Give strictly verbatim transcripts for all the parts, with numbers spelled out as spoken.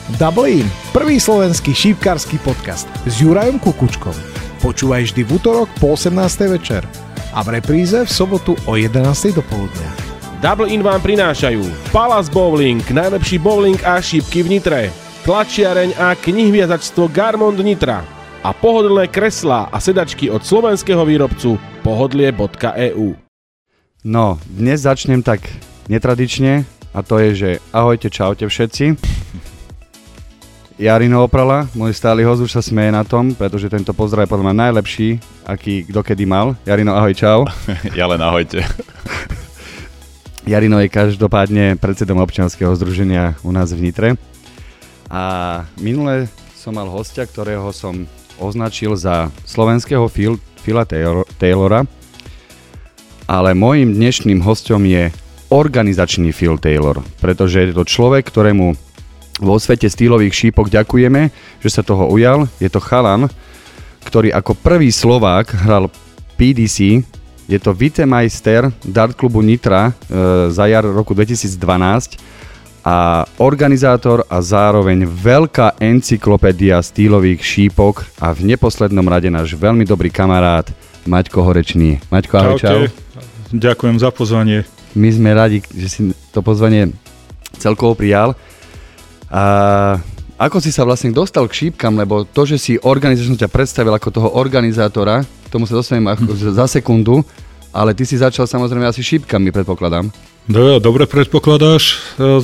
Double In, prvý slovenský šípkarský podcast s Jurajom Kukučkom. Počúvaj vždy v útorok po osemnástej večer a v repríze v sobotu o jedenástej dopoludnia. Double In vám prinášajú Palace Bowling, najlepší bowling a šípky v Nitre, tlačiareň a knihviazačstvo Garmond Nitra a pohodlné kreslá a sedačky od slovenského výrobcu pohodlie bodka e u. No, dnes začnem tak netradične a to je, že ahojte, čaute všetci. Jarino Oprala, môj stály host, už sa smeje na tom, pretože tento pozdrav je podľa mňa najlepší, aký kdokedy mal. Jarino, ahoj, čau. Ja len ahojte. Jarino je každopádne predsedom občianskeho združenia u nás v Nitre. A minule som mal hostia, ktorého som označil za slovenského Phil, Phila Taylora, ale môjim dnešným hosťom je organizačný Phil Taylor, pretože je to človek, ktorému vo svete stylových šípok ďakujeme, že sa toho ujal. Je to chalan, ktorý ako prvý Slovák hral pé dé cé. Je to vicemajster dart klubu Nitra e, za jar roku dvetisícdvanásť a organizátor a zároveň veľká encyklopédia stylových šípok a v neposlednom rade náš veľmi dobrý kamarát Maťko Horečný. Maťko, ahoj, čau. Ďakujem za pozvanie. My sme radi, že si to pozvanie celkovo prijal. A ako si sa vlastne dostal k šípkam, lebo to, že si organizačne ťa predstavil ako toho organizátora, k tomu sa dostanem ako za sekundu, ale ty si začal samozrejme asi šípkami, predpokladám. Do, dobre predpokladáš.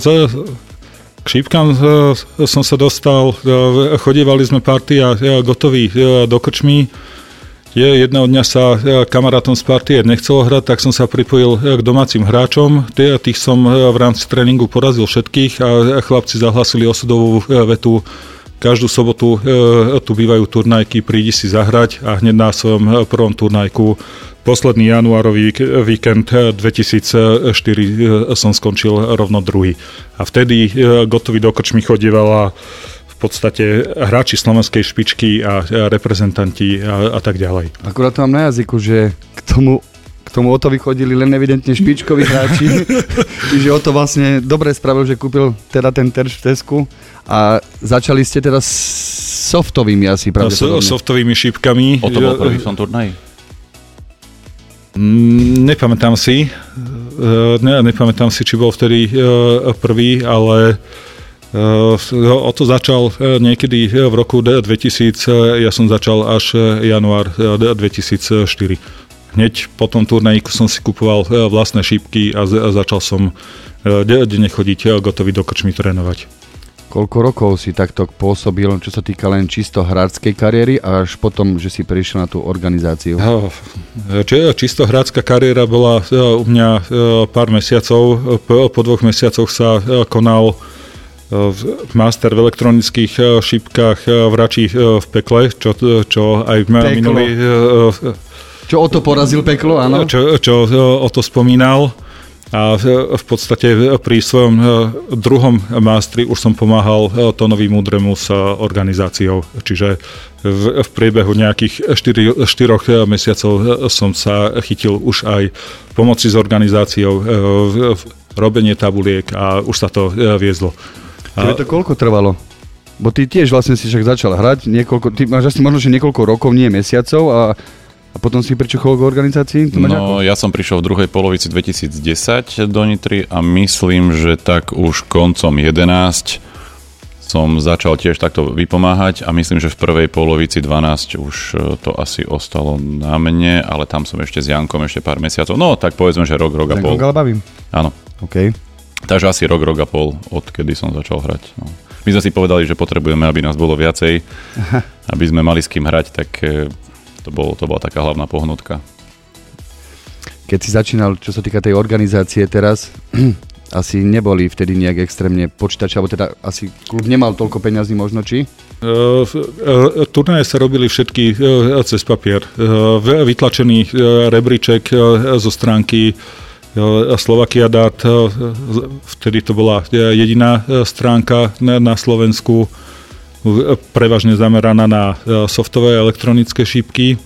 K šípkam som sa dostal, chodievali sme party a gotoví do krčmy. Je, jedného dňa sa kamarátom z partie nechcelo hrať, tak som sa pripojil k domácim hráčom. Tých som v rámci tréningu porazil všetkých a chlapci zahlasili osudovú vetu. Každú sobotu tu bývajú turnajky, prídi si zahrať a hneď na svojom prvom turnajku posledný januárový víkend dvetisícštyri som skončil rovno druhý. A vtedy gotoví do krčmy chodievala v podstate hráči slovenskej špičky a reprezentanti a, a tak ďalej. Akurát to mám na jazyku, že k tomu, k tomu Oto vychodili len evidentne špičkoví hráči. Čiže Oto vlastne dobre spravil, že kúpil teda ten terč v Tesku a začali ste teda s softovými asi pravdepodobne. S softovými šípkami. Oto bol prvý v tom turnaji? Nepamätám si. Ne, nepamätám si, či bol vtedy prvý, ale o to začal niekedy v roku dvetisíc, ja som začal až január dvetisícštyri. Hneď po tom turnajíku som si kupoval vlastné šípky a začal som denne chodiť gotový do krčmy trénovať. Koľko rokov si takto pôsobil, čo sa týka len čisto hráčskej kariéry, až potom, že si prišiel na tú organizáciu? Čisto hráčska kariéra bola u mňa pár mesiacov. Po dvoch mesiacoch sa konal master v elektronických šípkach Vračí v pekle, čo, čo aj minulý... Čo Oto porazil peklo, áno? Čo, čo Oto spomínal. A v podstate pri svojom druhom mastri už som pomáhal Tonovi Múdremu s organizáciou. Čiže v, v priebehu nejakých štyri, štyroch mesiacov som sa chytil už aj pomoci s organizáciou, robenie tabuliek a už sa to viezlo. Tebe to koľko trvalo? Bo ty tiež vlastne si však začal hrať, niekoľko, ty máš asi možno, že niekoľko rokov, nie mesiacov a, a potom si pričuchol k organizácii? No, ja som prišiel v druhej polovici dvetisícdesať do Nitry a myslím, že tak už koncom jedenásť som začal tiež takto vypomáhať a myslím, že v prvej polovici dvanásť už to asi ostalo na mne, ale tam som ešte s Jankom ešte pár mesiacov, no tak povedzme, že rok, rok a pol. Jankom Galbavým? Áno. OK. Takže asi rok, rok a pol, odkedy som začal hrať. No. My sme si povedali, že potrebujeme, aby nás bolo viacej, aby sme mali s kým hrať, tak to, bol, to bola taká hlavná pohnutka. Keď si začínal, čo sa týka tej organizácie teraz, asi neboli vtedy nejak extrémne počítači, alebo teda asi klub nemal toľko peňazí možno, či? Uh, uh, turnaje sa robili všetky uh, cez papier. Uh, vytlačený uh, rebríček uh, zo stránky Slovakia Dart, vtedy to bola jediná stránka na Slovensku, prevažne zameraná na softové elektronické šípky.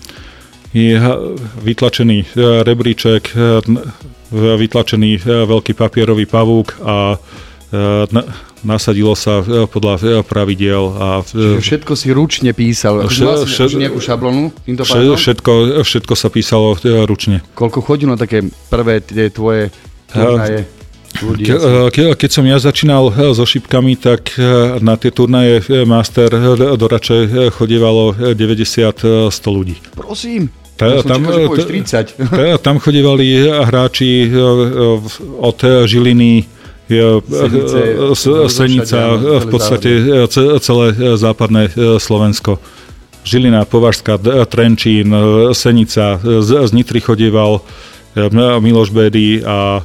Vytlačený rebríček, vytlačený veľký papierový pavúk a nasadilo sa podľa pravidiel. A čiže všetko si ručne písal. Vš- vš- nejakú šablonu? Vš- všetko, všetko sa písalo ručne. Koľko chodilo také prvé tie tvoje turnaje? Ke, ke, keď som ja začínal so šipkami, tak na tie turnaje Master do Rače chodievalo deväťdesiat sto ľudí. Prosím. Ta, tam, čakal, tridsať. Ta, tam chodievali hráči od Žiliny, Senice, Senica, v podstate celé západné Slovensko. Žilina, Považská, Trenčín, Senica, z Nitry chodieval Miloš Bédy a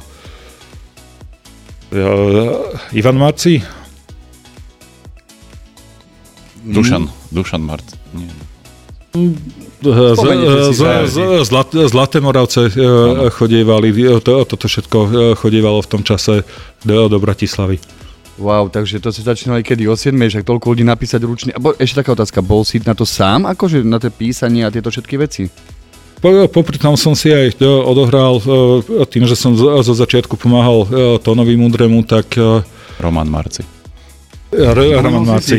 Ivan Marci. Dušan, Dušan Marci. Nie. Z, z, z, zlat, Zlaté Moravce no. chodievali, to, toto všetko chodievalo v tom čase do, do Bratislavy. Wow, takže to si začínali kedy? O siedmej, však toľko ľudí napísať ručne. A bo, ešte taká otázka, bol si na to sám, akože na tie písanie a tieto všetky veci? Po, popri tom som si aj odohral tým, že som zo začiatku pomáhal Tónovi Mudrému, tak... Roman Marci. Roman Marci.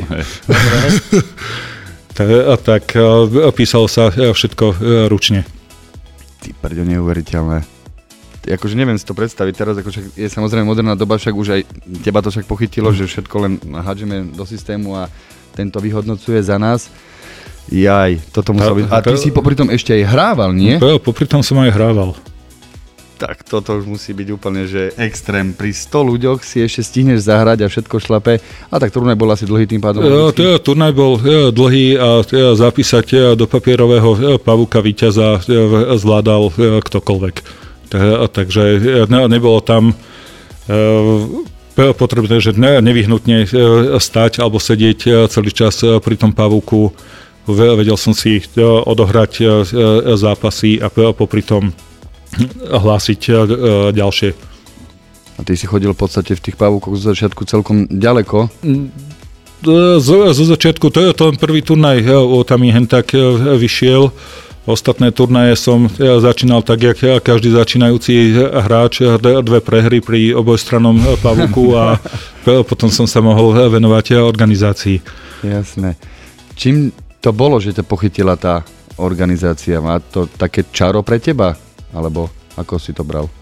A tak písalo sa všetko ručne. Ty prďo, neuveriteľné. Akože neviem si to predstaviť teraz, akože je samozrejme moderná doba, však už aj teba to však pochytilo, že všetko len hádžeme do systému a tento vyhodnocuje za nás. Jaj, toto muselo byť. A ty si popri tom ešte aj hrával, nie? Popri tom som aj hrával. Tak toto už musí byť úplne, že extrém. Pri sto ľuďoch si ešte stihneš zahrať a všetko šlape. A tak turnaj bol asi dlhý tým pádom. Ja, turnaj bol dlhý a zapísať do papierového pavúka víťaza zvládal ktokoľvek. Takže nebolo tam potrebné, že nevyhnutne stať alebo sedieť celý čas pri tom pavúku. Vedel som si odohrať zápasy a popri tom hlásiť ďalšie. A ty si chodil v podstate v tých pavúkoch zo začiatku celkom ďaleko? Zo, zo začiatku, to je ten prvý turnaj, tam mi hen tak vyšiel. Ostatné turnaje som začínal tak, jak každý začínajúci hráč, dve prehry pri obojstrannom pavúku a potom som sa mohol venovať organizácii. Jasné. Čím to bolo, že ťa pochytila tá organizácia? Má to také čaro pre teba? Alebo ako si to bral?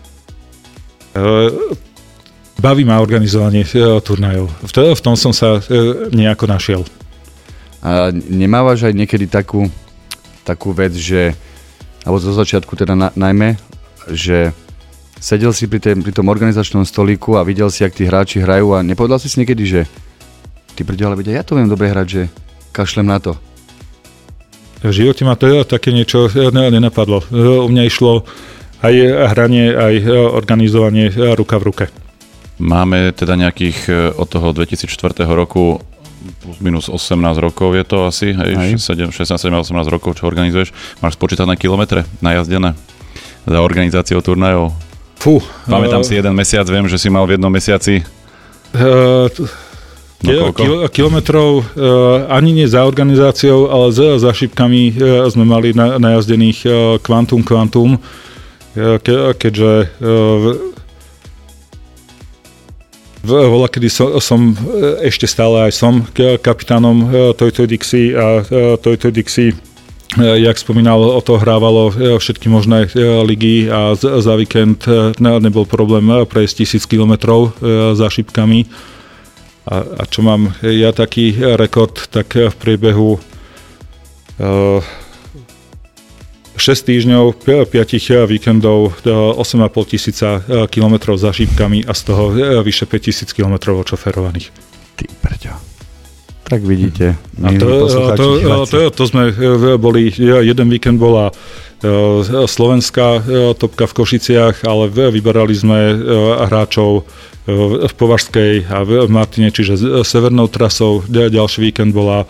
Baví ma organizovanie turnajov. V tom som sa nejako našiel. A nemávaš aj niekedy takú, takú vec, že, alebo zo začiatku teda na, najmä, že sedel si pri, tém, pri tom organizačnom stolíku a videl si, jak tí hráči hrajú a nepovedal si si niekedy, že ty pride, ale ja to viem dobre hrať, že kašlem na to. V živote ma to také niečo nenapadlo. U mňa išlo aj hranie, aj organizovanie ruka v ruke. Máme teda nejakých od toho dvetisícštyri roku plus minus osemnásť rokov je to asi, hej, šestnásť, sedemnásť, osemnásť rokov, čo organizuješ. Máš spočítané kilometre najazdené za organizáciou turnajov? Fú. Pamätám uh, si jeden mesiac, viem, že si mal v jednom mesiaci... Uh, No, Kil- kilometrov uh, ani nie za organizáciou, ale za, za šipkami uh, sme mali na, najazdených uh, kvantum kvantum, uh, ke, keďže uh, voľa, kedy som, som uh, ešte stále aj som kapitánom uh, Toyota Dixie a uh, Toyota Dixie, uh, jak spomínal, o to hrávalo uh, všetky možné uh, ligy a z, za víkend uh, nebol problém uh, prejsť tisíc kilometrov uh, za šipkami. A, a čo mám ja taký rekord, tak v priebehu uh, šesť týždňov, päť víkendov, osem a pol tisíca kilometrov za šípkami a z toho vyše päť tisíc kilometrov odšoferovaných. Ty prďo. Tak vidíte. A to, to, to, to sme boli, jeden víkend bola slovenská topka v Košiciach, ale vyberali sme hráčov v Považskej a v Martine, čiže severnou trasou. Ďalší víkend bola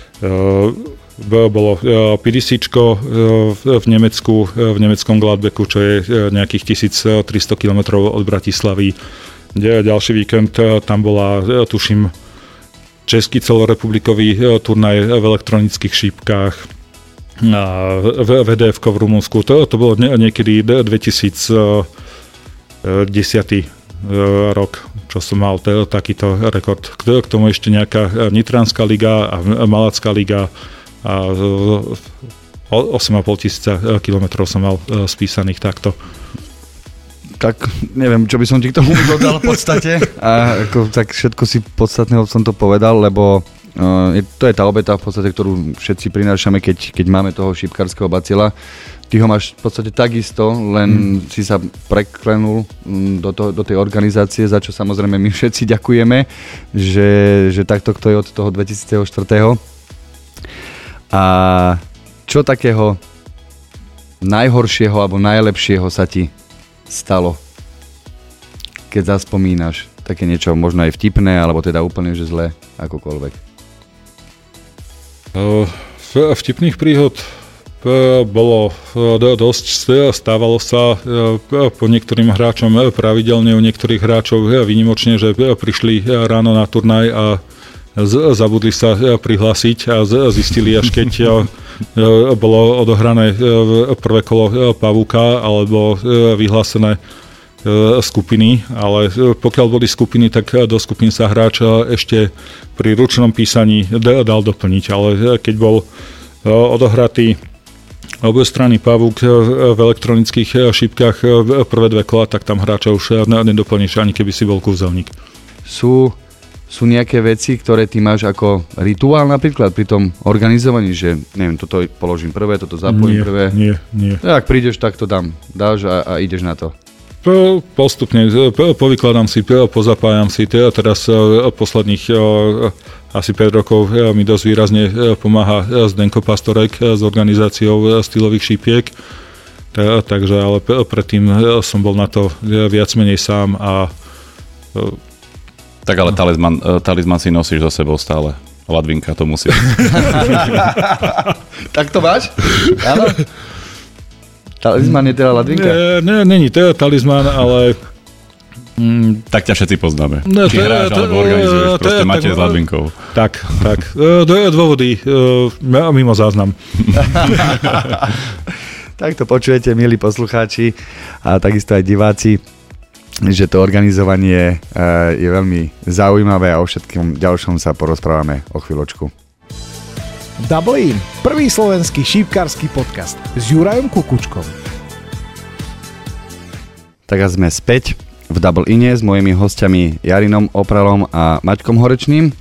bolo Pidisíčko v Nemecku, v nemeckom Gladbecku, čo je nejakých tisíctristo kilometrov od Bratislavy. Ďalší víkend tam bola, tuším, český celorepublikový turnaj v elektronických šípkach a vé dé efko v Rumunsku. To, to bolo niekedy dvetisícdesať rok, čo som mal t- takýto rekord. K tomu ešte nejaká Nitranská liga a Malacká liga a osem a pol tisíca kilometrov som mal spísaných takto. Tak neviem, čo by som ti k tomu dodal v podstate. A ako, tak všetko si podstatného som to povedal, lebo uh, je, to je tá obeta v podstate, ktorú všetci prinášame, keď, keď máme toho šípkarského bacila. Ty ho máš v podstate takisto, len mm. si sa preklenul do, to, do tej organizácie, za čo samozrejme my všetci ďakujeme, že, že takto to je od toho dvetisícštyri. A čo takého najhoršieho alebo najlepšieho sa ti stalo, keď zaspomínaš také niečo možno aj vtipné, alebo teda úplne že zlé, akokoľvek? Vtipných príhod bolo dosť, stávalo sa po niektorým hráčom pravidelne, u niektorých hráčov výnimočne, že prišli ráno na turnaj a zabudli sa prihlásiť a zistili, až keď bolo odohrané prvé kolo pavúka alebo vyhlásené skupiny, ale pokiaľ boli skupiny, tak do skupín sa hráč ešte pri ručnom písaní dal doplniť, ale keď bol odohratý obojstranný pavúk v elektronických šípkach prvé dve kola, tak tam hráča už nedoplníš, ani keby si bol kúzelník. Sú Sú nejaké veci, ktoré ty máš ako rituál napríklad pri tom organizovaní, že neviem, toto položím prvé, toto zapojím nie, prvé? Nie, nie. Ak prídeš, tak to dám, dáš a, a ideš na to. Postupne, povykladám si, pozapájam si, teraz posledných asi päť rokov mi dosť výrazne pomáha Zdenko Pastorek s organizáciou stylových šípiek, takže ale predtým som bol na to viac menej sám a tak ale talizman, talizman si nosíš so sebou stále. Ladvinka to musí. Tak to máš? Áno? Talizman je teda ladvinka? Nie, nie, není to talizman, ale... Mm, tak ťa všetci poznáme. No, Či hráš, alebo organizuješ, proste máte s ladvinkou. Tak, tak. Dôvody mimo záznam. Tak to počujete, milí poslucháči a takisto aj diváci, že to organizovanie je veľmi zaujímavé a o všetkým ďalšom sa porozprávame o chvíľočku. Double In, prvý slovenský šípkarský podcast s Jurajom Kukučkom. Tak a sme späť v Double Ine s mojimi hostiami Jarinom Opralom a Maťkom Horečným.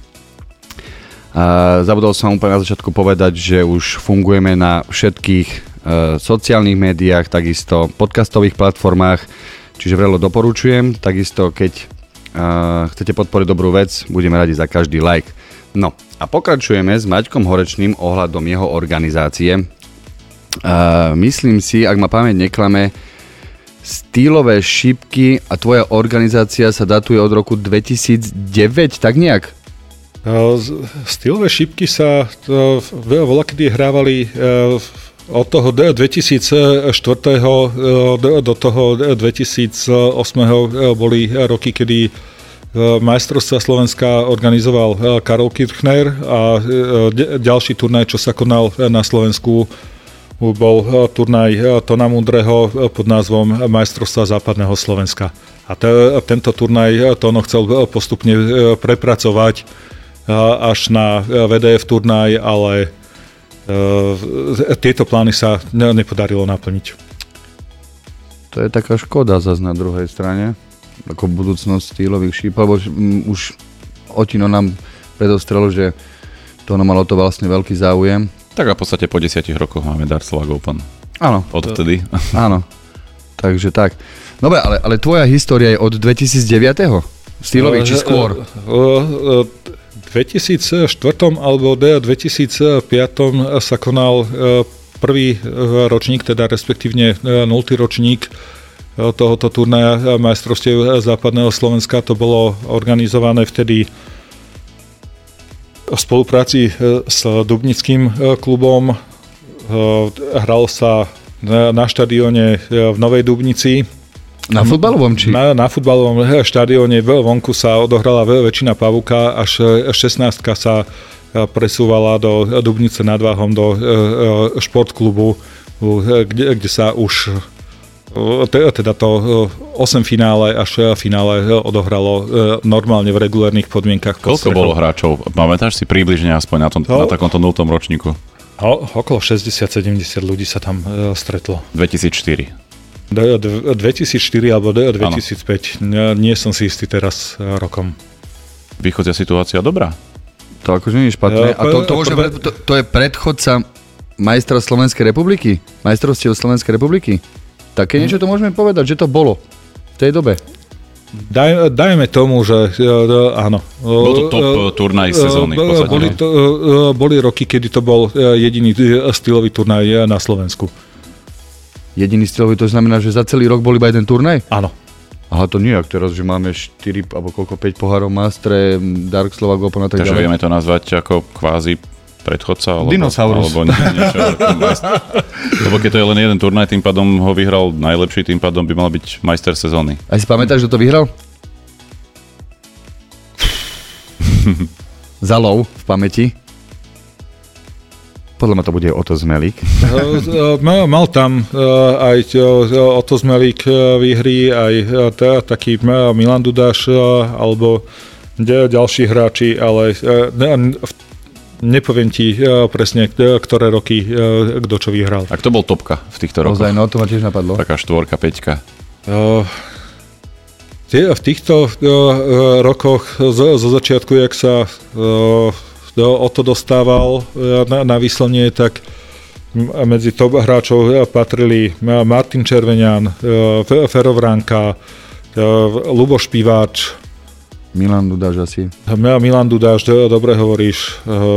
A zabudol som úplne na začiatku povedať, že už fungujeme na všetkých e, sociálnych médiách, takisto podcastových platformách, čiže veľmi doporučujem. Takisto, keď uh, chcete podporiť dobrú vec, budeme radi za každý like. No a pokračujeme s Maťkom Horečným ohľadom jeho organizácie. Uh, myslím si, ak ma pamäť neklame, stýlové šípky a tvoja organizácia sa datuje od roku dvetisícdeväť, tak nejak? Stýlové šípky sa voľakedy hrávali od toho dvetisícštyri do toho dvetisícosem boli roky, kedy majstrovstvá Slovenska organizoval Karol Kirchner a ďalší turnaj, čo sa konal na Slovensku, bol turnaj Tona Mundreho pod názvom Majstrovstvá západného Slovenska. A te, tento turnaj Tono chcel postupne prepracovať až na vé dé ef turnaj, ale tieto plány sa nepodarilo naplniť. To je taká škoda zase na druhej strane, ako budúcnosť stýlových šíp, lebo už Otino nám predostrel, že to ono malo to vlastne veľký záujem. Tak a v podstate po desiatich rokoch máme Dartslag Open. Áno. Odvtedy. Áno. Takže tak. Dobre, ale, ale tvoja história je od dvetisícdeväť? Stýlových či skôr? V dvetisícštyri alebo dvetisícpäť sa konal prvý ročník, teda respektívne nultý ročník tohoto turnaja majstrovstiev západného Slovenska. To bolo organizované vtedy v spolupráci s Dubnickým klubom. Hral sa na štadióne v Novej Dubnici. Na futbalovom či? Na, na futbalovom štadióne vonku sa odohrala väčšina pavúka, až šestnáctka sa presúvala do Dubnice nad Váhom, do športklubu, kde, kde sa už Teda to osem finále až finále odohralo normálne v regulérnych podmienkach. Koľko bolo hráčov? Pamätáš si približne aspoň na, tom, na takomto nultom ročníku? O, okolo šesťdesiat sedemdesiat ľudí sa tam stretlo. dvetisícštyri. dvetisícštyri alebo dvetisícpäť. Nie som si istý teraz rokom. Východzia situácia dobrá? To akože nie je špatné. A to, to, môže, to, to je predchodca majstra Slovenskej republiky? Majstrovstiev Slovenskej republiky? Také niečo to môžeme povedať, že to bolo v tej dobe. Daj, dajme tomu, že uh, áno. Bol to top uh, turnaj sezóny. Uh, boli, to, uh, boli roky, kedy to bol jediný stylový turnaj na Slovensku. Jediný stylový, to znamená, že za celý rok bol iba jeden turnaj? Áno. Aha, to nie, ak teraz, že máme štyri alebo koľko, päť pohárov Mastre, Dark Slovak Open a tak ďalej. Takže vieme to nazvať ako kvázi predchodca? Alebo, Dinosaurus. Alebo niečo, lebo keď to je len jeden turnaj, tým pádom ho vyhral najlepší, tým pádom by mal byť majster sezóny. A si pamätáš, kto to vyhral? Zalov v pamäti. Podľa ma to bude Oto Zmelík. Mal, mal tam aj Oto Zmelík výhry, aj taký Milan Dudáš alebo ďalší hráči, ale nepoviem ti presne, ktoré roky kto čo vyhral. A kto bol topka v týchto rokoch? Ozaj, no to ma tiež napadlo. Taká štvorka, peťka. Uh, v týchto uh, rokoch zo, zo začiatku, jak sa uh, Oto dostával uh, na, na výslovne, tak medzi top hráčov patrili Martin Červeňan, uh, Fero Vránka, uh, Luboš Piváč, Milan Dudáš asi. Milan Dudáš, dobre hovoríš.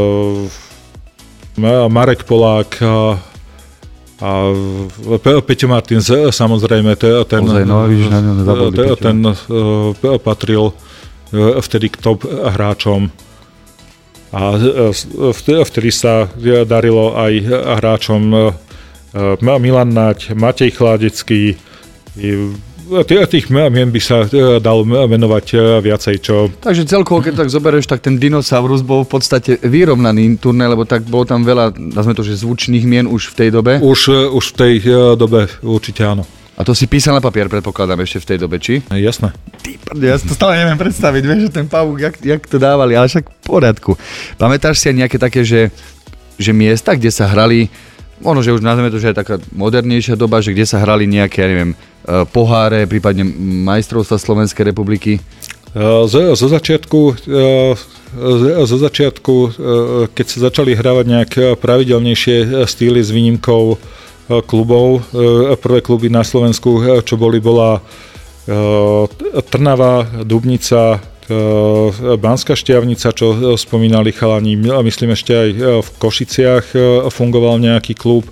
Marek Polák a Peťo Martin, samozrejme, ten, Ozaj, no, víš, ten, ten patril vtedy k top hráčom. A vtedy sa darilo aj hráčom Milan Naď, Matej Chládecký. Tých mien by sa dal menovať viacej, čo... Takže celkovo, keď tak zoberieš, tak ten Dinosaurus bol v podstate vyrovnaný turnaj, lebo tak bolo tam veľa, nazme to, že zvučných mien už v tej dobe. Už, už v tej dobe určite áno. A to si písal na papier, predpokladám, ešte v tej dobe, či? Jasné. Ty prde, ja si to stále neviem predstaviť, vieš, že ten pavúk, jak, jak to dávali, ale však v poriadku. Pamätáš si aj nejaké také, že, že miesta, kde sa hrali, možno, že už nazveme to, že je taká modernejšia doba, že kde sa hrali nejaké, ja neviem, poháre, prípadne majstrovstva Slovenskej republiky? Zo, zo začiatku, zo začiatku, keď sa začali hrávať nejak pravidelnejšie štýly s výnimkou klubov, prvé kluby na Slovensku, čo boli, bola Trnava, Dubnica, Banská Štiavnica, čo spomínali chalani, myslím ešte aj v Košiciach fungoval nejaký klub.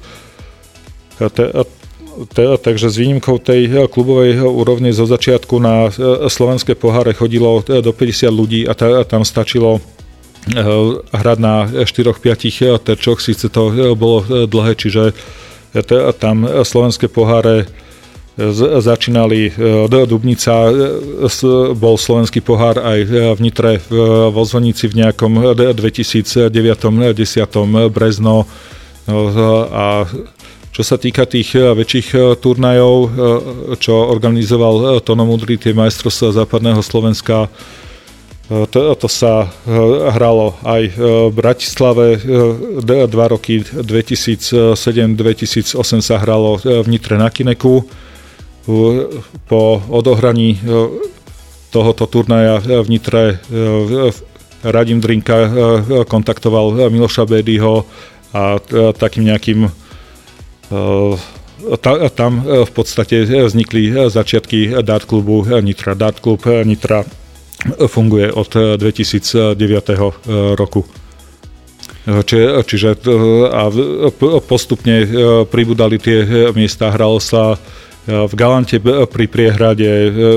Takže s výnimkou tej klubovej úrovne zo začiatku na slovenské poháre chodilo do päťdesiat ľudí a tam stačilo hrať na štyroch päť terčoch, síce to bolo dlhé, čiže tam slovenské poháre začínali do Dubnica, bol slovenský pohár aj v Nitre, vo Zvonici v nejakom dvetisícdeväť desať Brezno a čo sa týka tých väčších turnajov, čo organizoval Tono Múdry, tie majstrovstvá západného Slovenska, to, to sa hralo aj v Bratislave dva roky, dvetisícsedem dvetisícosem sa hralo v Nitre na Kineku. Po odohraní tohoto turnaja v Nitre Radim Drinka kontaktoval Miloša Bédyho a takým nejakým tam v podstate vznikli začiatky dart klubu Nitra. Dart klub Nitra funguje od dvetisícdeväť roku. Či, čiže a postupne pribudali tie miesta, hralo sa v Galante pri Priehrade,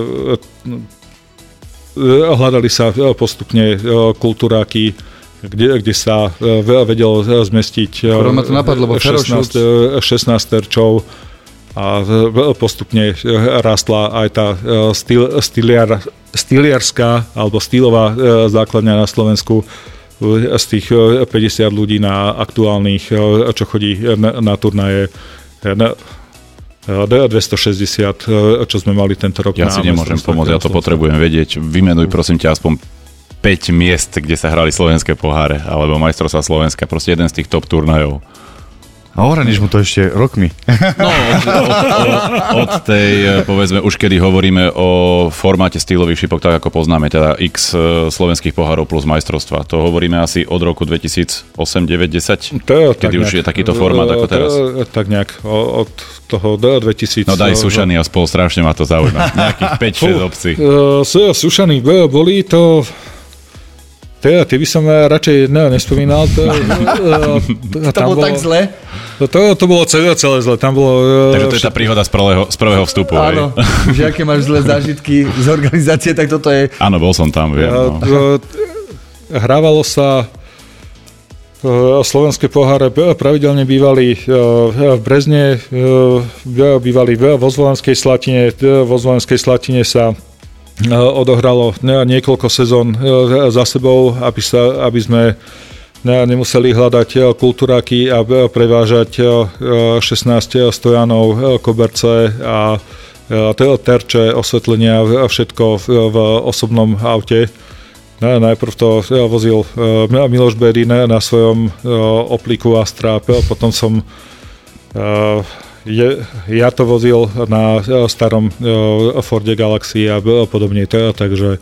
hľadali sa postupne kultúráky, kde, kde sa vedelo zmestiť šestnásť, šestnásť terčov a postupne rastla aj tá styl, styliar, styliarská alebo stylová základňa na Slovensku z tých päťdesiat ľudí na aktuálnych, čo chodí na, na turnaje. dvestošesťdesiat, čo sme mali tento rok. Ja si nemôžem pomôcť, ja to potrebujem vedieť. Vymenuj prosím ťa aspoň päť miest, kde sa hrali slovenské poháre, alebo majstrovstvá Slovenska, proste jeden z tých top turnajov. A ohraníš mu to ešte rokmi. No, od, od, od, od tej, povedzme, už kedy hovoríme o formáte stylových šipok, tak ako poznáme, teda x slovenských pohárov plus majstrovstva. To hovoríme asi od roku dvetisícosem, deväť, desať, to, kedy už nejak, je takýto formát ako teraz. To, tak nejak od toho do dvetisíc. No daj Sušany a spol, strašne ma to zaujíma. Nejakých päť šesť obcí. Uh, Sušany boli to... Teda, ty by som radšej ne, nespomínal. To, to, to bolo tak zle? To, to, to bolo celé, celé zle. Tam bolo, Takže to je tá príhoda z prvého, z prvého vstupu. Áno, že aké máš zlé zážitky z organizácie, tak toto je... Áno, bol som tam, viem. No. Hrávalo sa slovenské poháre, pravidelne bývali v Brezne, bývali vo Zvolenskej Slatine, vo Zvolenskej Slatine sa odohralo niekoľko sezón za sebou, aby, sa, aby sme nemuseli hľadať kultúráky a prevážať šestnásť stojanov, koberce a terče, osvetlenia, všetko v osobnom aute. Najprv to vozil Miloš Bédy na svojom Opliku Astra, potom som Je, ja to vozil na starom Forde Galaxy a podobne, takže...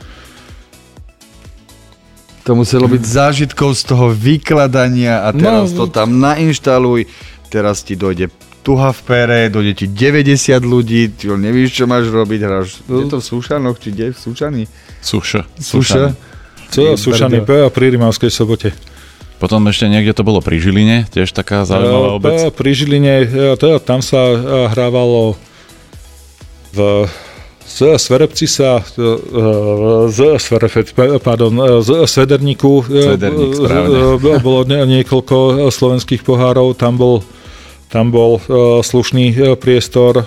To muselo byť zážitkov z toho vykladania a teraz no, to tam nainštaluj, teraz ti dojde tuha v pere, dojde ti deväťdesiat ľudí, ty nevíš, čo máš robiť, hráš, je to v Sušanoch, či kde v Sušani? Suša. Suša. Co, Sušany pri Rimavskej Sobote. Potom ešte niekde to bolo pri Žiline, tiež taká zaujímavá obec. Pri Žiline, tam sa hrávalo v Sverepci sa z Sverepec, pardon, z Svederníku. Svederník, správne. Bolo niekoľko slovenských pohárov, tam bol, tam bol slušný priestor.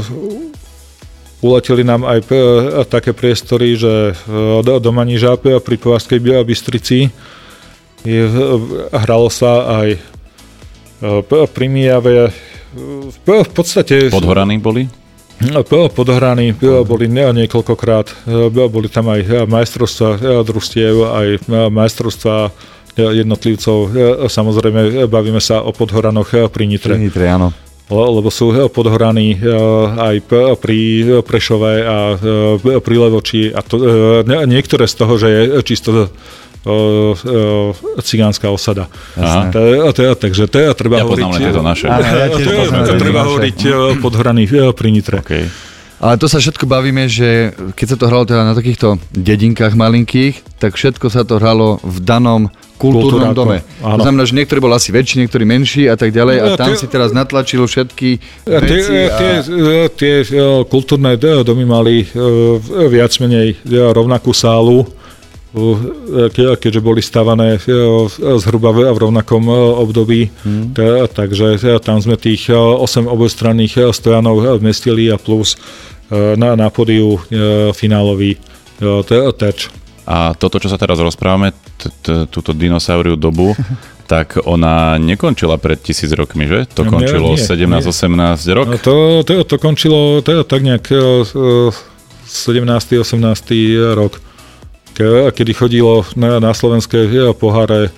Uleteli nám aj také priestory, že do Maníža pri Považskej Bystrici hralo sa aj pri Mijave. V podstate... Podhoraní boli? Podhoraní boli niekoľkokrát. Boli tam aj majstrovstvá družstiev, aj majstrovstvá jednotlivcov. Samozrejme, bavíme sa o Podhoranoch pri Nitre. Pri Nitre, áno. Lebo sú podhoraní aj pri Prešove a pri Levoči. A to, niektoré z toho, že je čisto O, o, cigánska osada. Takže to je treba ja hovoriť. Ja poznám tieto naše. Áno, ja to treba hovoriť Podhoraní pri Nitre. Okay. Ale to sa všetko bavíme, že keď sa to hralo teda na takýchto dedinkách malinkých, tak všetko sa to hralo v danom kultúrnom dome. Áno. To znamená, že niektorý bol asi väčší, niektorý menší a tak ďalej. A tam tie, si teraz natlačil všetky veci. A... Tie, tie kultúrne domy mali viac menej rovnakú sálu, keďže boli stavané zhruba v rovnakom období. Hmm. Takže tam sme tých osem obojstranných stojanov vmestili a plus na, na pódiu finálový terč. A toto, čo sa teraz rozprávame, túto dinosauriu dobu, tak ona nekončila pred tisíc rokmi, že? To končilo sedemnásť osemnásť rok? To, to, to končilo to tak nejak sedemnásty osemnásty rok. Kedy chodilo na, na slovenské poháre.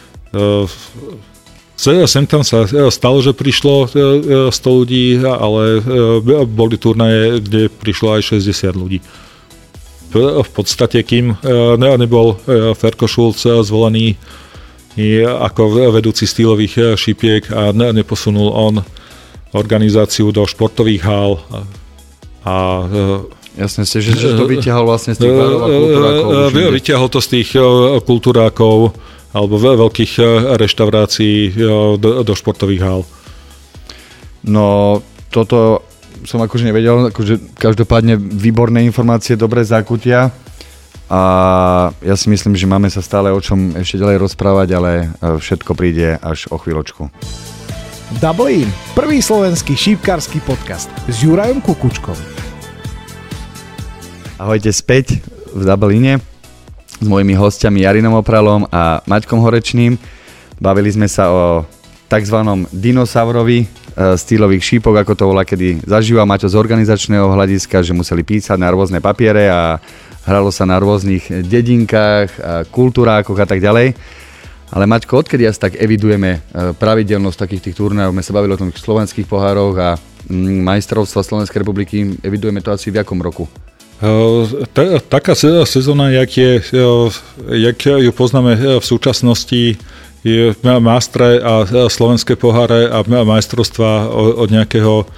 Sem tam sa stalo, že prišlo sto ľudí, ale boli turnaje, kde prišlo aj šesťdesiat ľudí. V podstate, kým nebol Ferko Šulc zvolený ako vedúci stylových šipiek a neposunul on organizáciu do športových hál a jasne ste, že, že to vyťahol vlastne z tých barov a kultúrákov. Vyťahol to z tých kultúrákov alebo veľkých reštaurácií do, do športových hál. No, toto som akože nevedel, akože každopádne výborné informácie, dobré zákutia a ja si myslím, že máme sa stále o čom ešte ďalej rozprávať, ale všetko príde až o chvíľočku. Double In, prvý slovenský šípkarsky podcast s Jurajom Kukučkom. Ahojte späť v Dubline s mojimi hostiami Jarinom Opralom a Maťkom Horečným. Bavili sme sa o takzvanom dinosaurovi stylových šípok, ako to volá, kedy zažíva Maťo z organizačného hľadiska, že museli písať na rôzne papiere a hralo sa na rôznych dedinkách, a kultúrákoch a tak ďalej. Ale Maťko, odkedy asi tak evidujeme pravidelnosť takých tých turnajov? My sa bavili o tom slovenských pohároch a majstrovstva Slovenskej republiky. Evidujeme to asi v akom roku? Taká sezóna, jak, je, jak ju poznáme v súčasnosti, je mástre a slovenské poháre a majstrovstvá od nejakého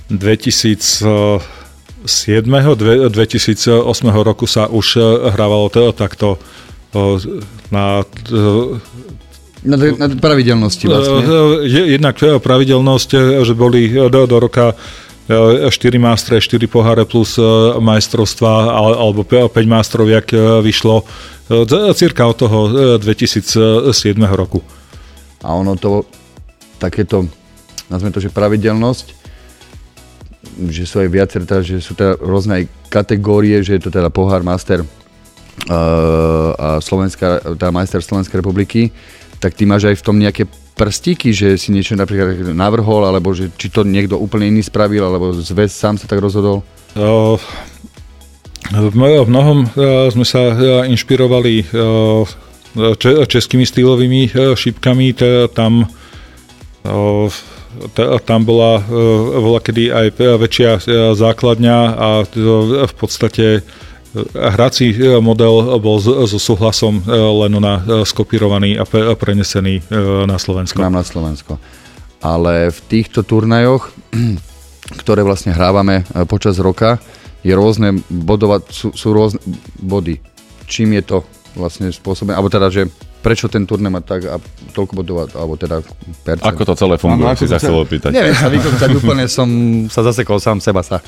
dvetisícsedem dvetisícosem roku sa už hrávalo takto na, na, na pravidelnosti vlastne. Jednak pravidelnosť, že boli do, do roka štyri mástre, štyri poháre plus majstrovstvá alebo päť mástrov, jak vyšlo cirka od toho dvetisícsedem roku. A ono to, takéto, nazvime to, že pravidelnosť, že sú aj viaceré, že sú teda rôzne aj kategórie, že je to teda pohár, master a Slovenská, teda majster Slovenskej republiky, tak ty máš aj v tom nejaké prstíky, že si niečo napríklad navrhol, alebo že či to niekto úplne iný spravil, alebo zväz sám sa tak rozhodol? Uh... V mnohom sme sa inšpirovali českými stylovými šípkami, tam, tam bola, bola kedy aj väčšia základňa a v podstate hrací model bol so súhlasom len na skopírovaný a prenesený na Slovensko. Nám na Slovensko. Ale v týchto turnajoch, ktoré vlastne hrávame počas roka, je rôzne bodovať, sú, sú rôzne body. Čím je to vlastne spôsobené? Alebo teda, že prečo ten turnaj má tak a toľko bodov, alebo teda percent? Ako to celé funguje, no, si sa chcel opýtať. Neviem sa vykopcať, úplne som sa zasekol sám seba sa.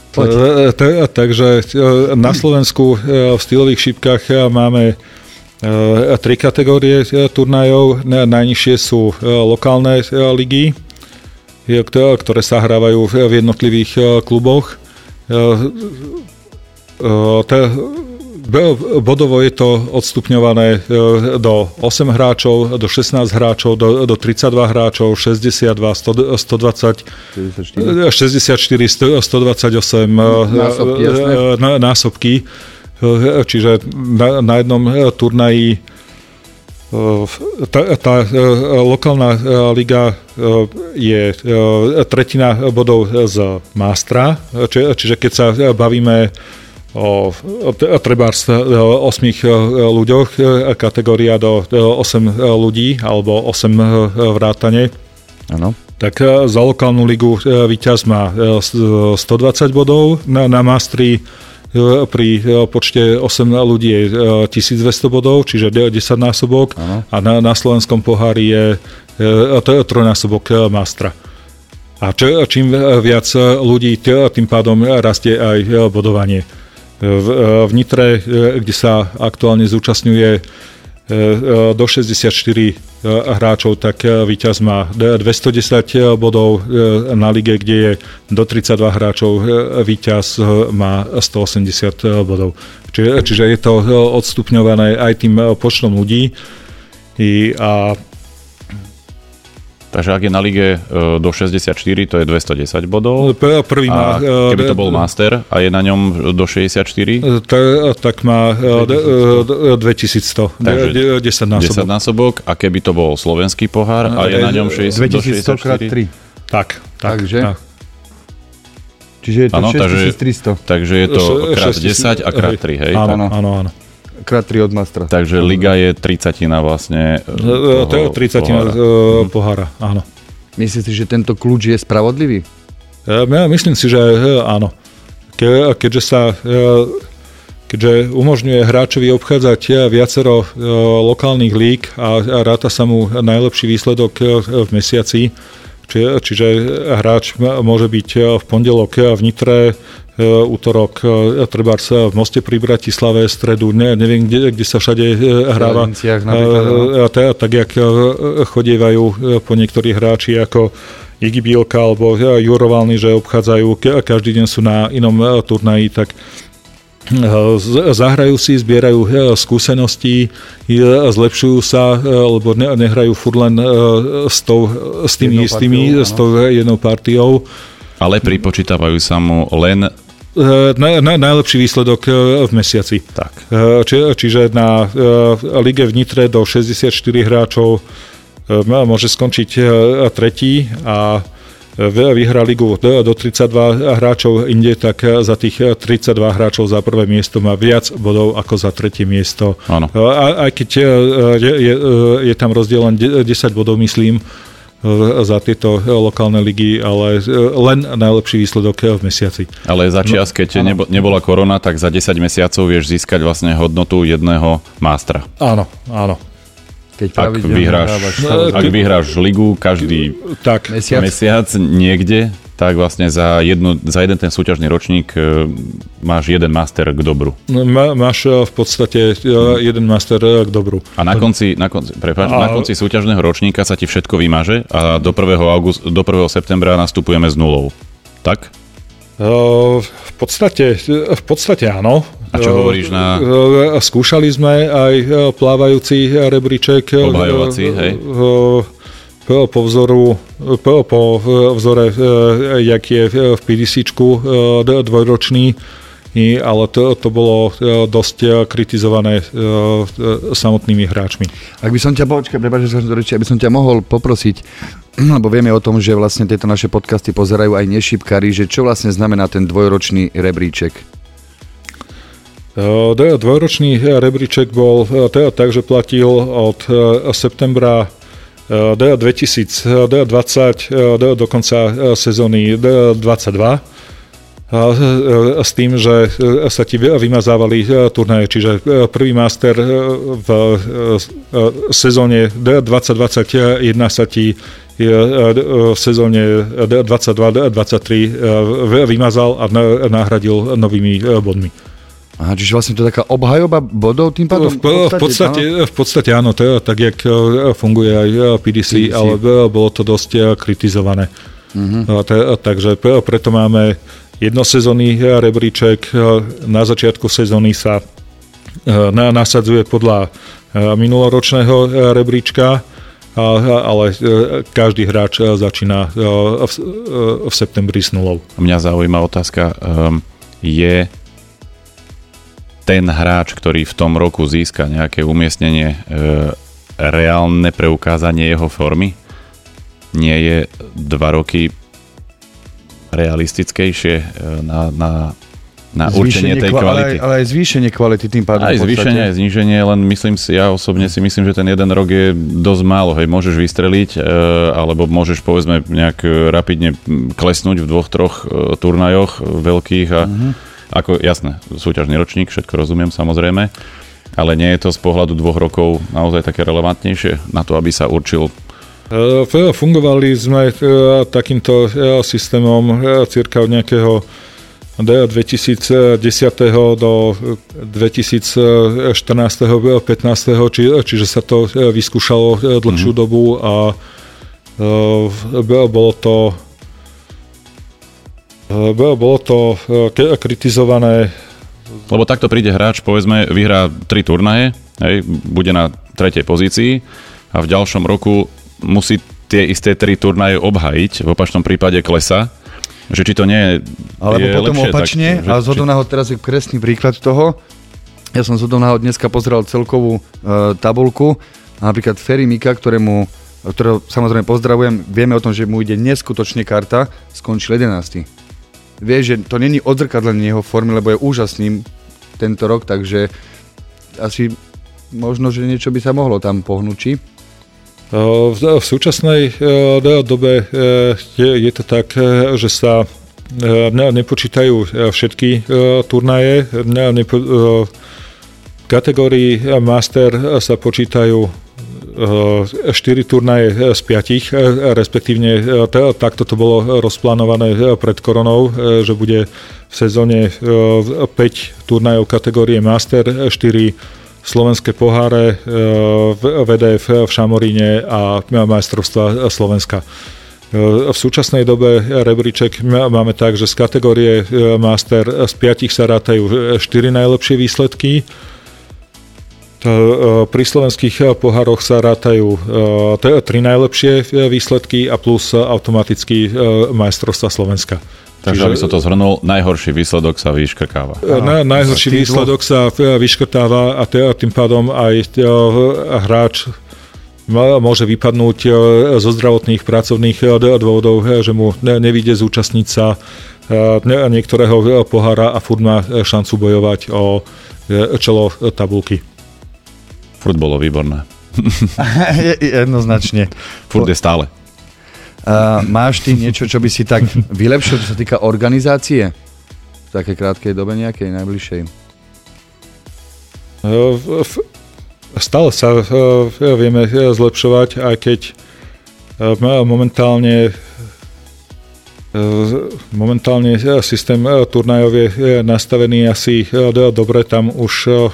Takže na Slovensku v stylových šípkach máme tri kategórie turnajov. Najnižšie sú lokálne ligy, ktoré sa hrávajú v jednotlivých kluboch. Bodovo je to odstupňované do osem hráčov, do šestnásť hráčov, do, do tridsaťdva hráčov, šesťdesiatdva, sto, stodvadsať, šesťdesiatštyri, stodvadsaťosem násobky, násobky. Čiže na, na jednom turnaji Tá, tá lokálna liga je tretina bodov z mástra, či, čiže keď sa bavíme o trebárs osmých ľuďoch, kategória do osem ľudí alebo osem vrátane, ano. Tak za lokálnu ligu víťaz má stodvadsať bodov, na, na mástri pri počte osem ľudí je tisícdvesto bodov, čiže desať násobok, ano. A na, na slovenskom pohári je trojnásobok mástra. A č, čím viac ľudí, tým pádom rastie aj bodovanie. V, v Nitre, kde sa aktuálne zúčastňuje do šesťdesiatštyri hráčov, tak víťaz má dvestodesať bodov, na lige, kde je do tridsaťdva hráčov, víťaz má stoosemdesiat bodov. Čiže, čiže je to odstupňované aj tým počtom ľudí. I, a Takže ak je na lige do šesťdesiatštyri, to je dvestodesať bodov. Prvý má, a keby to bol master a je na ňom do šesťdesiatštyri? Tak má dvetisícsto, desať násobok. desať násobok. A keby to bol slovenský pohár a je na ňom šesťdesiat, dvetisícsto krát tri. Tak, tak. Takže? Tak. Čiže je to ano, šesťtisíctristo. Takže je to krát desať a krát tri, hej? Áno, áno, áno. Krát tri od mastra. Takže liga je tridsať vlastne toho, to je tridsať pohára. pohára, áno. Myslíš si, že tento kľúč je spravodlivý? Ja myslím si, že áno. Ke, keďže sa keďže umožňuje hráčovi obchádzať viacero lokálnych líg a, a ráta sa mu najlepší výsledok v mesiaci, či, čiže hráč môže byť v pondelok v Nitre, útorok trebárs v Moste pri Bratislave, stredu, ne, neviem, kde, kde sa všade hráva. A tak, jak chodievajú po niektorí hráči ako Igi Bielka alebo Juro Valny, že obchádzajú, každý deň sú na inom turnaji, tak zahrajú si, zbierajú skúsenosti, zlepšujú sa, lebo nehrajú furt len s, tou, s tými istými, s tou jednou partiou. Ale pripočítavajú sa mu len Na, na, najlepší výsledok v mesiaci. tak. Či, čiže na lige v Nitre do šesťdesiatštyri hráčov môže skončiť tretí a vyhrá ligu do tridsaťdva hráčov inde, tak za tých tridsaťdva hráčov za prvé miesto má viac bodov ako za tretie miesto. Áno. A, aj keď je, je, je tam rozdiel len desať bodov, myslím, za tieto lokálne ligy, ale len najlepší výsledok v mesiaci. Ale za čias, keď no, nebola korona, tak za desať mesiacov vieš získať vlastne hodnotu jedného mástra. Áno, áno. Keď ak vyhráš, ak vyhráš ligu každý tak. Mesiac. mesiac niekde, tak vlastne za, jednu, za jeden ten súťažný ročník e, máš jeden master k dobru. Má, máš v podstate jeden master k dobru. A na konci, na konci, prepáč, a... na konci súťažného ročníka sa ti všetko vymaže a do prvého, august, do prvého septembra nastupujeme s nulou. Tak? V podstate, v podstate áno. A čo hovoríš na... Skúšali sme aj plávajúci rebríček. Obhajovací, hej. Po, po vzoru, po, po vzore, jak je v PDCčku dvojročný, ale to, to bolo dosť kritizované samotnými hráčmi. Ak by som ťa, počkaj, prepáč, aby som ťa mohol poprosiť, lebo vieme o tom, že vlastne tieto naše podcasty pozerajú aj nešípkari, že čo vlastne znamená ten dvojročný rebríček? Dvojročný rebríček bol tak, že platil od septembra dvetisícdvadsať do konca sezóny dvadsaťdva s tým, že sa ti vymazávali turnaje, čiže prvý master v sezóne dvadsať dvadsaťjeden sa ti v sezóne dvadsaťdva dvadsaťtri vymazal a nahradil novými bodmi. Aha, čiže vlastne to je taká obhajoba bodov tým pádom? V, v, podstate, v podstate áno, to je tak, jak funguje aj P D C, P D C. Ale bolo to dosť kritizované. Uh-huh. Takže preto máme jednosezónny rebríček. Na začiatku sezóny sa nasadzuje podľa minuloročného rebríčka, ale každý hráč začína v septembri s nulou. Mňa zaujíma otázka, je ten hráč, ktorý v tom roku získa nejaké umiestnenie, e, reálne preukázanie jeho formy? Nie je dva roky realistickejšie e, na, na, na určenie tej kvality? Ale aj, ale aj zvýšenie kvality tým pádom. Aj zvýšenie, aj zníženie, len myslím si, ja osobne si myslím, že ten jeden rok je dosť málo. Hej, môžeš vystreliť, e, alebo môžeš povedzme nejak rapidne klesnúť v dvoch, troch e, turnajoch veľkých a uh-huh. Ako, jasné, súťažný ročník, všetko rozumiem, samozrejme, ale nie je to z pohľadu dvoch rokov naozaj také relevantnejšie na to, aby sa určil? Fungovali sme takýmto systémom cirka od nejakého dvetisícdesať do dvetisícštrnásť pätnásť, či, čiže sa to vyskúšalo dlhšiu mm-hmm. dobu a bolo to Bolo to kritizované. Lebo takto príde hráč, povedzme, vyhrá tri turnaje, hej, bude na tretej pozícii a v ďalšom roku musí tie isté tri turnaje obhajiť, v opačnom prípade klesa, že či to nie je alebo je potom lepšie, opačne, tak, že, a zhodou náhod teraz je presný príklad toho. Ja som zhodou náhod dneska pozeral celkovú e, tabuľku a napríklad Ferry Mika, ktorému, ktorého samozrejme pozdravujem, vieme o tom, že mu ide neskutočne karta, skončil jedenásty. Vieš, že to není odzrkadlenie jeho formy, lebo je úžasný tento rok, takže asi možno, že niečo by sa mohlo tam pohnúť, či? V, v súčasnej dobe je, je to tak, že sa nepočítajú všetky turnaje. Nepo, v kategórii Master sa počítajú štyri turnaje z piatich, respektívne takto to bolo rozplánované pred koronou, že bude v sezóne päť turnajov kategórie Master, štyri slovenské poháre, vé dé ef v Šamoríne a majstrovstva Slovenska. V súčasnej dobe rebríček máme tak, že z kategórie Master z piatich sa rátajú štyri najlepšie výsledky. Pri slovenských pohároch sa rátajú tri najlepšie výsledky a plus automaticky majstrovstva Slovenska. Takže, aby som to zhrnul, najhorší výsledok sa vyškrtáva. Na, najhorší výsledok sa vyškrtáva a tým pádom aj hráč môže vypadnúť zo zdravotných pracovných dôvodov, že mu nevíde zúčastniť sa niektorého pohára a furt má šancu bojovať o čelo tabulky. Furt bolo výborné. Jednoznačne. Furt je stále. Uh, máš ty niečo, čo by si tak vylepšil, čo sa týka organizácie? V takej krátkej dobe nejakej, najbližšej? Uh, v, stále sa uh, vieme zlepšovať, aj keď uh, momentálne uh, momentálne systém uh, turnajov je nastavený asi uh, dobre, tam už uh,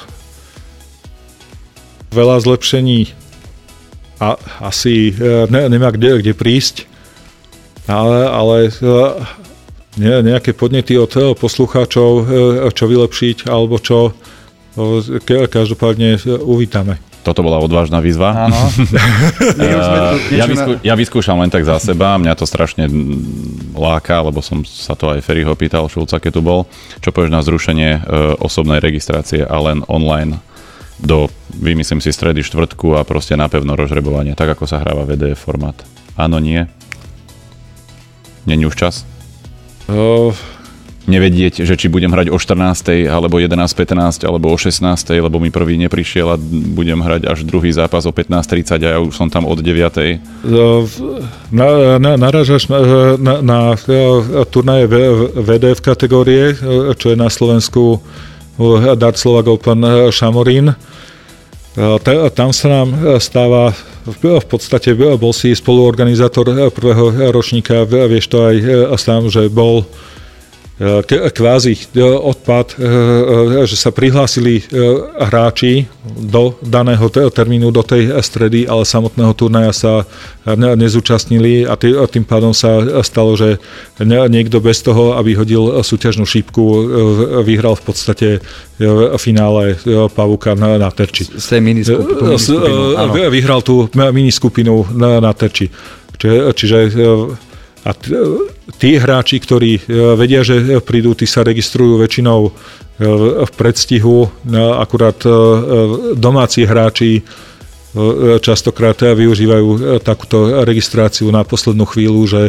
veľa zlepšení a asi uh, ne, nemá kde, kde prísť. Ale, ale ne, nejaké podnety od poslucháčov, čo vylepšiť, alebo čo každopádne uvítame. Toto bola odvážna výzva. Áno. ja, vyskú, ja vyskúšam len tak za seba, mňa to strašne láka, lebo som sa to aj Ferryho pýtal, Šulca, keď tu bol. Čo povieš na zrušenie e, osobnej registrácie a len online do, vymyslím si, stredy, štvrtku a proste napevno rozžrebovanie, tak ako sa hráva vé dé ef formát. Áno, nie? Není už čas? Uh, Nevedieť, že či budem hrať o štrnástej, alebo jedenásť pätnásť, alebo o šestnástej, lebo mi prvý neprišiel a budem hrať až druhý zápas o pätnásť tridsať a ja už som tam od deviatej. Uh, na, na, narážaš na, na, na turnaje vé dé ef kategórie, čo je na Slovensku Dart Slovak Open Šamorín. Tam sa nám stáva, v podstate bol si spoluorganizátor prvého ročníka, vieš to aj sám, že bol kvázi odpad, že sa prihlásili hráči do daného termínu, do tej stredy, ale samotného turnaja sa nezúčastnili a tým pádom sa stalo, že niekto bez toho, aby hodil súťažnú šípku, vyhral v podstate v finále Pavúka na, na terči. Z tej miniskupinu. Vyhral tú miniskupinu na, na terči. Čiže, čiže a tí hráči, ktorí vedia, že prídu, tí sa registrujú väčšinou v predstihu, akurát domáci hráči častokrát využívajú takúto registráciu na poslednú chvíľu, že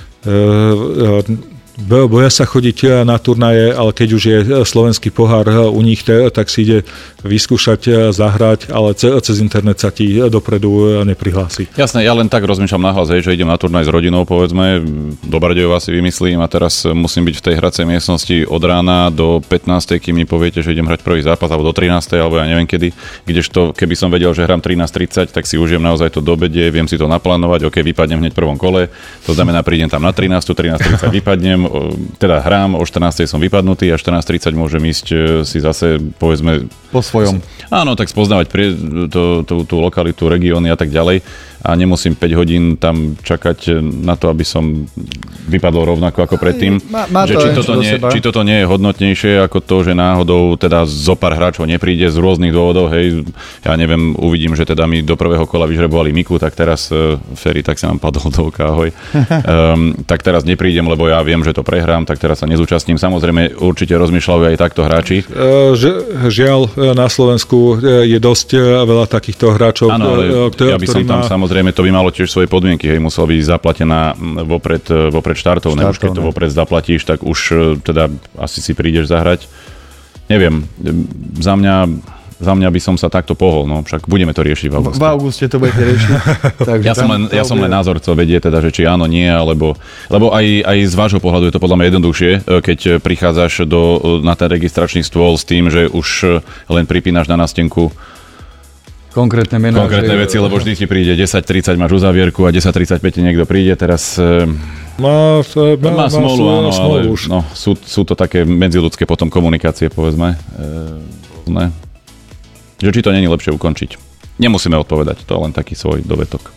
boja sa chodiť na turnaje, ale keď už je slovenský pohár u nich, tak si ide vyskúšať, zahrať, ale cez internet sa ti dopredu neprihlási. Jasné, ja len tak rozmýšľam nahlas, že idem na turnaj s rodinou, povedzme, do Bardejova si vymyslím a teraz musím byť v tej hracej miestnosti od rána do pätnástej, kým mi poviete, že idem hrať prvý zápas, alebo do trinástej, alebo ja neviem kedy, kdežto keby som vedel, že hrám trinásť tridsať, tak si užijem naozaj to do obede, viem si to naplánovať, ok, vypadnem hneď v prvom kole, to znamená, prídem tam na trinástu, trinásť tridsať vypadnem, teda hrám, o štrnástej som vypadnutý a štrnásť tridsať môžem ísť si zase, povedzme... Po svojom. Áno, tak spoznávať prie, to, tú, tú lokalitu, regióny a tak ďalej a nemusím päť hodín tam čakať na to, aby som vypadol rovnako ako predtým. Má, má že to či, toto nie, či toto nie je hodnotnejšie ako to, že náhodou teda zo pár hráčov nepríde z rôznych dôvodov, hej, ja neviem, uvidím, že teda mi do prvého kola vyžrebovali Miku, tak teraz uh, Ferry, tak sa nám padol do oka, ahoj. um, tak teraz neprídem, lebo ja viem, že to prehrám, tak teraz sa nezúčastním. Samozrejme, určite rozmýšľajú aj takto hráči. Uh, žiaľ, na Slovensku je dosť veľa takýchto hráčov. Áno, ale ktorý, ja by som tam má... samozrejme, to by malo tiež svoje podmienky, hej, musela byť zaplatená vopred, vopred štartov, ne? Už keď to vopred zaplatíš, tak už teda asi si prídeš zahrať. Neviem, za mňa, za mňa by som sa takto pohol, no však budeme to riešiť v auguste. V auguste to budete riešiť. ja, som len, ja som len názor chcel vedieť, teda, že či áno, nie, alebo, lebo aj, aj z vášho pohľadu je to podľa mňa jednoduchšie, keď prichádzaš do, na ten registračný stôl s tým, že už len pripínaš na nástenku konkrétne mená. Konkrétne že... veci, lebo vždy ti príde desať tridsať, máš uzavierku a desať tridsaťpäť niekto príde, teraz má, má, má smolu, má, áno, ale no, sú, sú to také medziľudské potom komunikácie, povedzme. E, že či to nie je lepšie ukončiť. Nemusíme odpovedať, to je len taký svoj dovetok.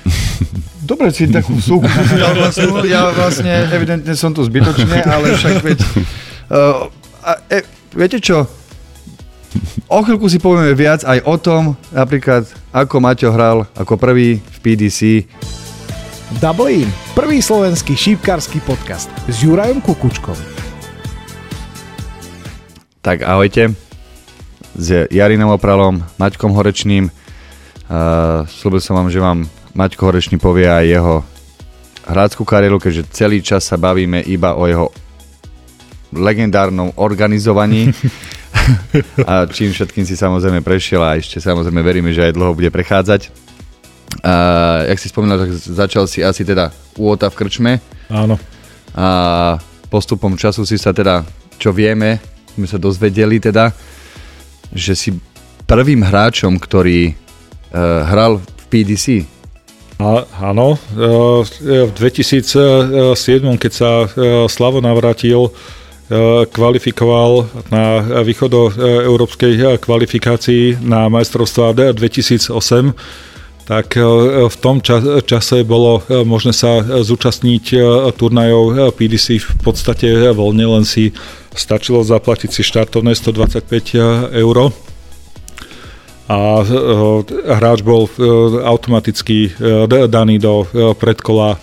Dobre si takú súku. Ja vlastne, ja vlastne evidentne som tu zbytočne, ale však veď... Uh, a, e, viete čo? O chvíľku si povieme viac aj o tom, napríklad ako Maťo hral ako prvý v pé dé cé. Double In, prvý slovenský šípkarsky podcast s Jurajom Kukučkom. Tak ahojte. S Jarinom Opralom, Maťkom Horečným. Uh, slúbil som vám, že vám Maťko Horečný povie aj jeho hráčskú kariéru, keďže celý čas sa bavíme iba o jeho legendárnom organizovaní. A čím všetkým si samozrejme prešiel a ešte samozrejme veríme, že aj dlho bude prechádzať. A jak si spomínal, tak začal si asi teda u Ota v krčme. Áno. A postupom času si sa teda, čo vieme, sme sa dozvedeli teda, že si prvým hráčom, ktorý uh, hral v pé dé cé. A, áno, v dvetisícsedem, keď sa Slavo Navrátil kvalifikoval na východoeurópskej kvalifikácii na majstrovstvá dvetisícosem, tak v tom čase bolo možné sa zúčastniť turnajov pé dé cé v podstate voľne, len si stačilo zaplatiť si štartovné stodvadsaťpäť eur. A hráč bol automaticky daný do predkola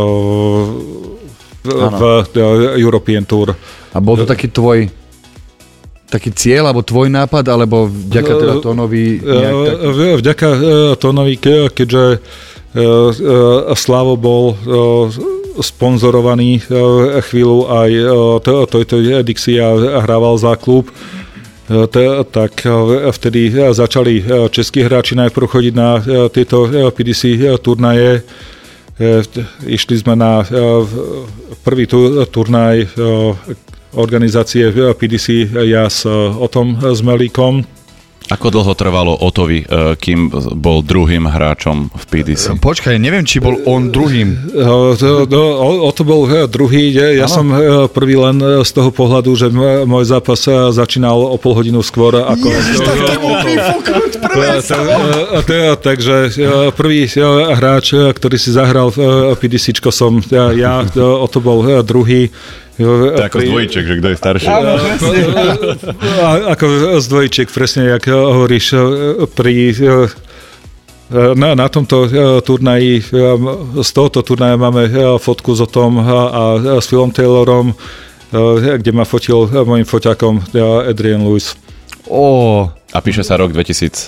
v European Tour. A bol to taký tvoj taký cieľ, alebo tvoj nápad, alebo vďaka teda Tónovi? Taký... Vďaka Tónovi, keďže Slavo bol sponzorovaný chvíľu aj Toyota Dixie a hrával za klub, tak vtedy začali českí hráči najprv chodiť na tieto pé dé cé turnaje. Išli sme na prvý turnaj organizácie pé dé cé ja s Otom Zmelíkom. Ako dlho trvalo Otovi, kým bol druhým hráčom v pé dé cé? Počkaj, neviem, či bol on druhým. Oto bol druhý, ja som prvý len z toho pohľadu, že môj zápas začínal o pol hodinu skôr. Ako... Ježiš, tak to bol výfuknúť prvé Takže prvý hráč, ktorý si zahral v pé dé céčko som ja, Oto bol druhý. To je ako pri... z dvojčiek, že kto je starší. Áno, presne. Ako z dvojčiek, presne, jak hovoríš, pri... Na, na tomto turnaji, z tohoto turnaja máme fotku s Otom a s Philom Taylorom, kde ma fotil mojim foťakom Adrian Lewis. Oh. A píše sa rok dvetisíc?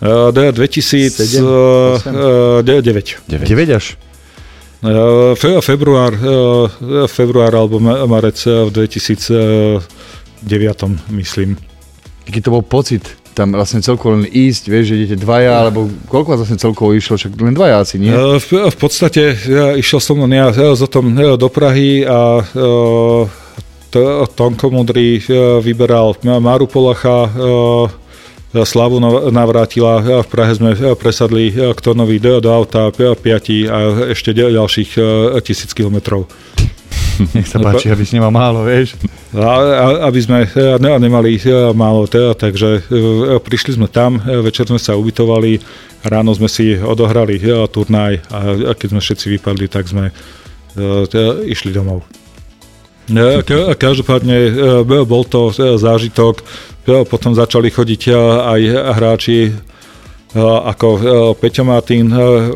dvetisícdeväť. deväť až? Fe, február, február alebo marec v dvetisícdeväť, myslím. Aký to bol pocit? Tam vlastne celkovo len ísť, vieš, že idete dvaja, alebo koľko vás vlastne celkovo išlo? Však len dvaja asi, nie? V, v podstate ja išiel som ja s Otom do Prahy a to, Tonko Mudrý vyberal Máru Polacha, Slavu Navrátila, v Prahe sme presadli k Tónovi do, do auta piati a ešte ďalších tisíc kilometrov. Nech sa páči, aby si nemal málo, vieš. A, a, aby sme ne, nemali málo, teda, takže prišli sme tam, večer sme sa ubytovali, ráno sme si odohrali turnaj a keď sme všetci vypadli, tak sme teda, išli domov. Každopádne bol to zážitok, potom začali chodiť aj hráči ako Peťo Martin,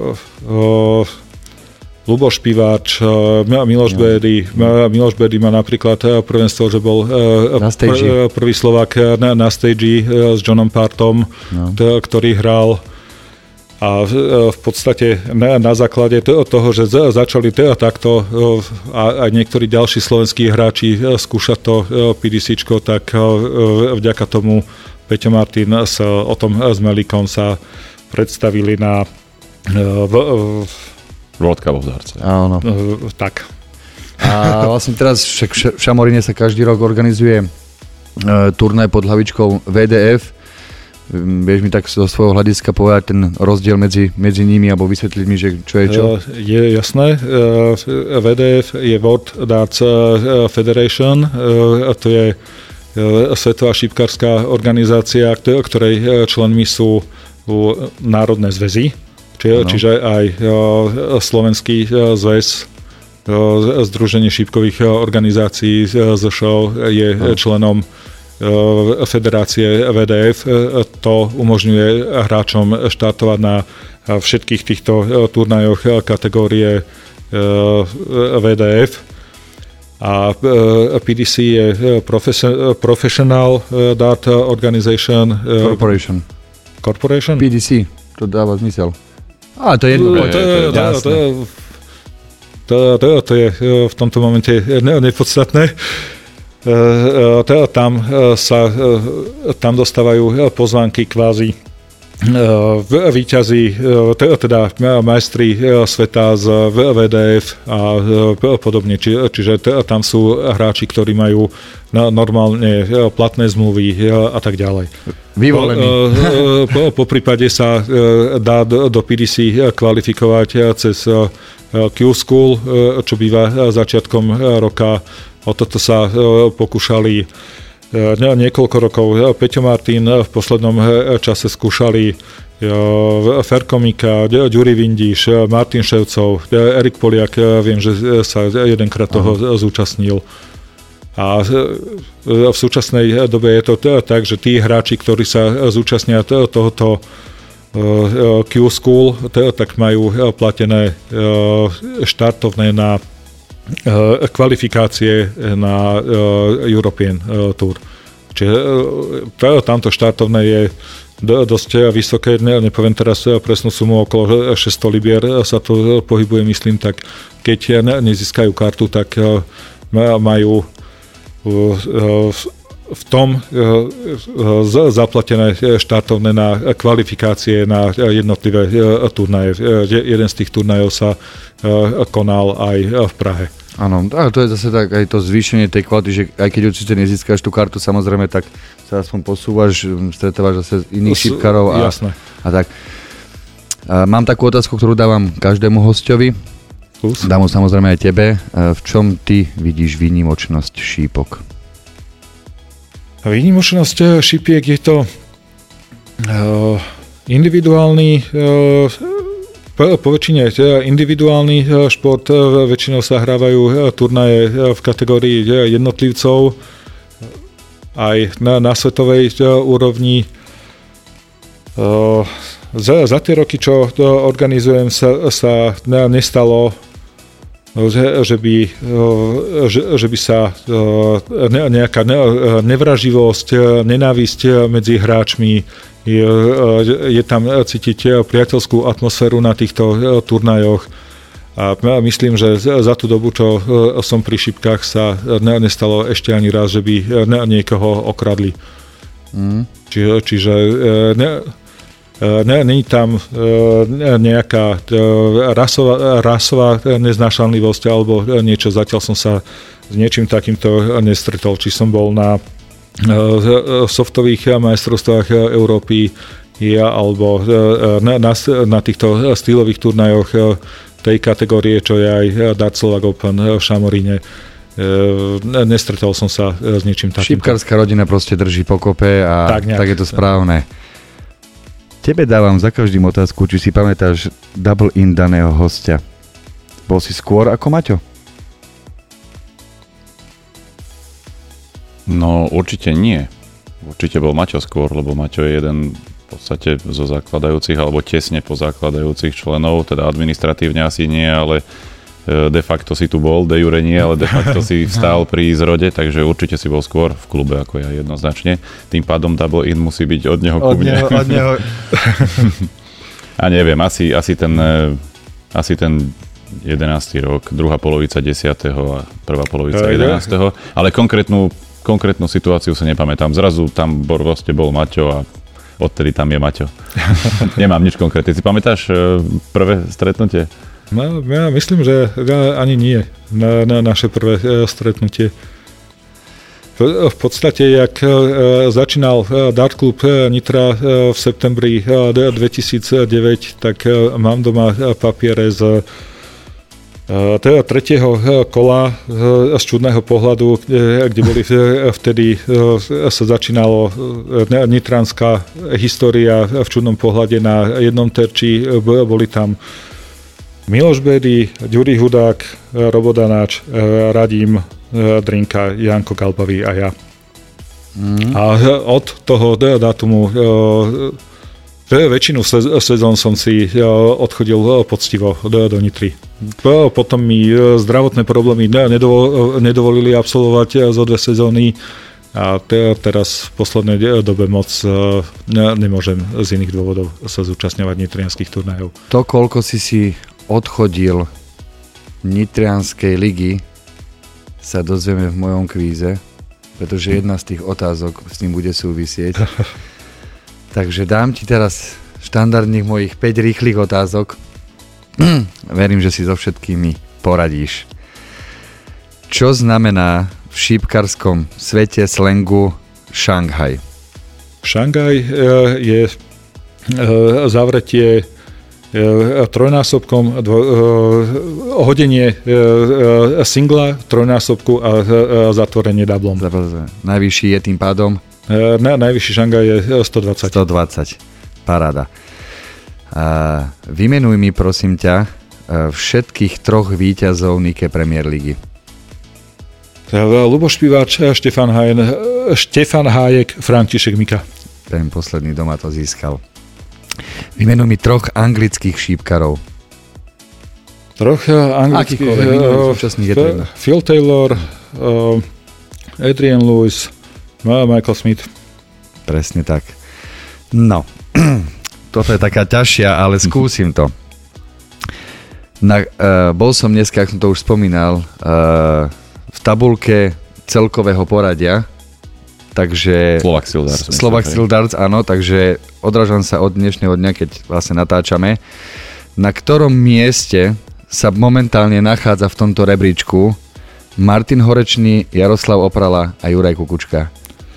Luboš Piváč, Miloš no. Bédy. Miloš Bédy má napríklad prvenstvo, že bol pr- prvý Slovák na, na stage s Johnom Partom, no. t- ktorý hral. A v podstate na, na základe toho, že začali takto a aj niektorí ďalší slovenskí hráči skúšať to pé dé céčko, tak vďaka tomu Peťo Martin s Otom Zmelíkom sa predstavili na v, World Cup of Darts. Áno. Tak. A vlastne teraz však v Šamoríne sa každý rok organizuje turnaj pod hlavičkou vé dé ef. Vieš mi tak zo svojho hľadiska povedať ten rozdiel medzi, medzi nimi alebo vysvetliť mi, že čo je čo? Je jasné. vé dé ef je World Darts Federation. To je svetová šípkarská organizácia, ktorej členmi sú národné zväzy. Či, čiže aj Slovenský zväz Združenie šípkových organizácií zet š o je no. členom Federácie vé dé ef. To umožňuje hráčom štartovať na všetkých týchto turnajoch kategórie vé dé ef. A pé dé cé je Professional Dart Organization. Corporation. Corporation? pé dé cé, to dáva zmysel. Á, to je jedno. To, to, to, to, to, to, to je v tomto momente nepodstatné. Tam sa tam dostávajú pozvánky kvázi víťazi, teda majstri sveta z vé dé ef a podobne. Či, čiže tam sú hráči, ktorí majú normálne platné zmluvy a tak ďalej. Vyvolený. Po, po prípade sa dá do, do pé dé cé kvalifikovať cez Q-School, čo býva začiatkom roka. O toto sa pokúšali niekoľko rokov. Peťo Martin v poslednom čase skúšali Ferkomika, Ďuri Vindiš, Martin Ševcov, Erik Poliak, viem, že sa jedenkrát toho Aha. zúčastnil. A v súčasnej dobe je to tak, že tí hráči, ktorí sa zúčastnia tohoto Q-School, tak majú platené štartovné na kvalifikácie na European Tour. Čiže tamto štartovné je dosť vysoké, nepoviem teraz presnú sumu, okolo šesťsto libier sa to pohybuje, myslím, tak keď nezískajú kartu, tak majú v tom zaplatené štartovné na kvalifikácie na jednotlivé turnaje. Jeden z tých turnajov sa konal aj v Prahe. Áno, a to je zase tak aj to zvýšenie tej kvality, že aj keď určite nezískaš tú kartu, samozrejme, tak sa aspoň posúvaš, stretávaš zase iných šípkarov a, a tak. A mám takú otázku, ktorú dávam každému hosťovi. Dám mu samozrejme aj tebe. V čom ty vidíš výnimočnosť šípok? Výnimočnosť šípiek je to individuálny po väčšine individuálny šport, väčšinou sa hrávajú turnaje v kategórii jednotlivcov aj na, na svetovej úrovni. Za, za tie roky, čo organizujem, sa, sa nestalo, že, že, by, že, že by sa nejaká nevraživosť, nenávisť medzi hráčmi, je, je tam cítiť priateľskú atmosféru na týchto turnajoch. A myslím, že za tú dobu, čo som pri šípkach, sa nestalo ešte ani raz, že by niekoho okradli. Mm. Či, čiže ne, ne, nie je tam nejaká rasová, rasová neznášanlivosť alebo niečo. Zatiaľ som sa s niečím takýmto nestretol. Či som bol na softových majstrovstvách Európy ja, alebo na, na, na týchto stylových turnajoch tej kategórie, čo je aj Dart Slovak Open v Šamoríne. Nestretol som sa s niečím takým. Šípkarská rodina proste drží pokope a tak, tak je to správne. Tebe dávam za každým otázku, či si pamätáš double in daného hostia. Bol si skôr ako Maťo? No určite nie. Určite bol Maťo skôr, lebo Maťo je jeden v podstate zo zakladajúcich alebo tesne po zakladajúcich členov, teda administratívne asi nie, ale de facto si tu bol, de jure nie, ale de facto si vstál pri zrode, takže určite si bol skôr v klube ako ja jednoznačne. Tým pádom double in musí byť od neho ku mne. Od neho. A neviem, asi, asi ten asi ten jedenásty rok, druhá polovica desiateho a prvá polovica jedenásteho Ale konkrétnu Konkrétnu situáciu sa nepamätám. Zrazu tam proste bol Maťo a odtedy tam je Maťo. Nemám nič konkrétne. Si pamätáš prvé stretnutie? No, ja myslím, že ani nie. Na, na naše prvé stretnutie. V, v podstate, jak začínal Dart Club Nitra v septembri dvetisícdeväť, tak mám doma papiere z Teda tretieho kola z čudného pohľadu, kde boli vtedy sa začínalo nitranská história v čudnom pohľade na jednom terči. Boli tam Miloš Bedy, Ďuri Hudák, Robo Danáč, Radim Drinka, Janko Galbavý a ja. Mm. A od toho dátumu väčšinu sezón som si odchodil poctivo do, do Nitry. Potom mi zdravotné problémy nedovolili absolvovať zo dve sezóny a teraz v poslednej dobe moc nemôžem z iných dôvodov sa zúčastňovať nitrianských turnajov. To, koľko si si odchodil nitrianskej ligy, sa dozvieme v mojom kvíze, pretože jedna z tých otázok s tým bude súvisieť. Takže dám ti teraz štandardných mojich päť rýchlych otázok. Verím, že si so všetkými poradíš. Čo znamená v šípkarskom svete slangu Šanghaj? Šanghaj je zavretie trojnásobkom, dvo, hodenie singla, trojnásobku a zatvorenie doublom. Najvyšší je tým pádom? Na, najvyšší Šanghaj je stodvadsať. stodvadsať. Paráda. A vymenuj mi, prosím ťa, všetkých troch víťazov Nike Premier Ligy. Luboš Piváč, Štefan Hajen, Štefan Hájek, František Mika. Ten posledný doma to získal. Vymenuj mi troch anglických šípkarov. Troch anglických... Uh, Phil Taylor, uh, Adrian Lewis, Michael Smith. Presne tak. No, toto je taká ťažšia, ale skúsim to. Na, uh, bol som dneska, ako som to už spomínal, uh, v tabulke celkového poradia, takže... Slovak Sildarts. Slovak Sildarts, áno, takže odrážam sa od dnešného dňa, keď vlastne natáčame. Na ktorom mieste sa momentálne nachádza v tomto rebríčku Martin Horečný, Jaroslav Oprala a Juraj Kukučka?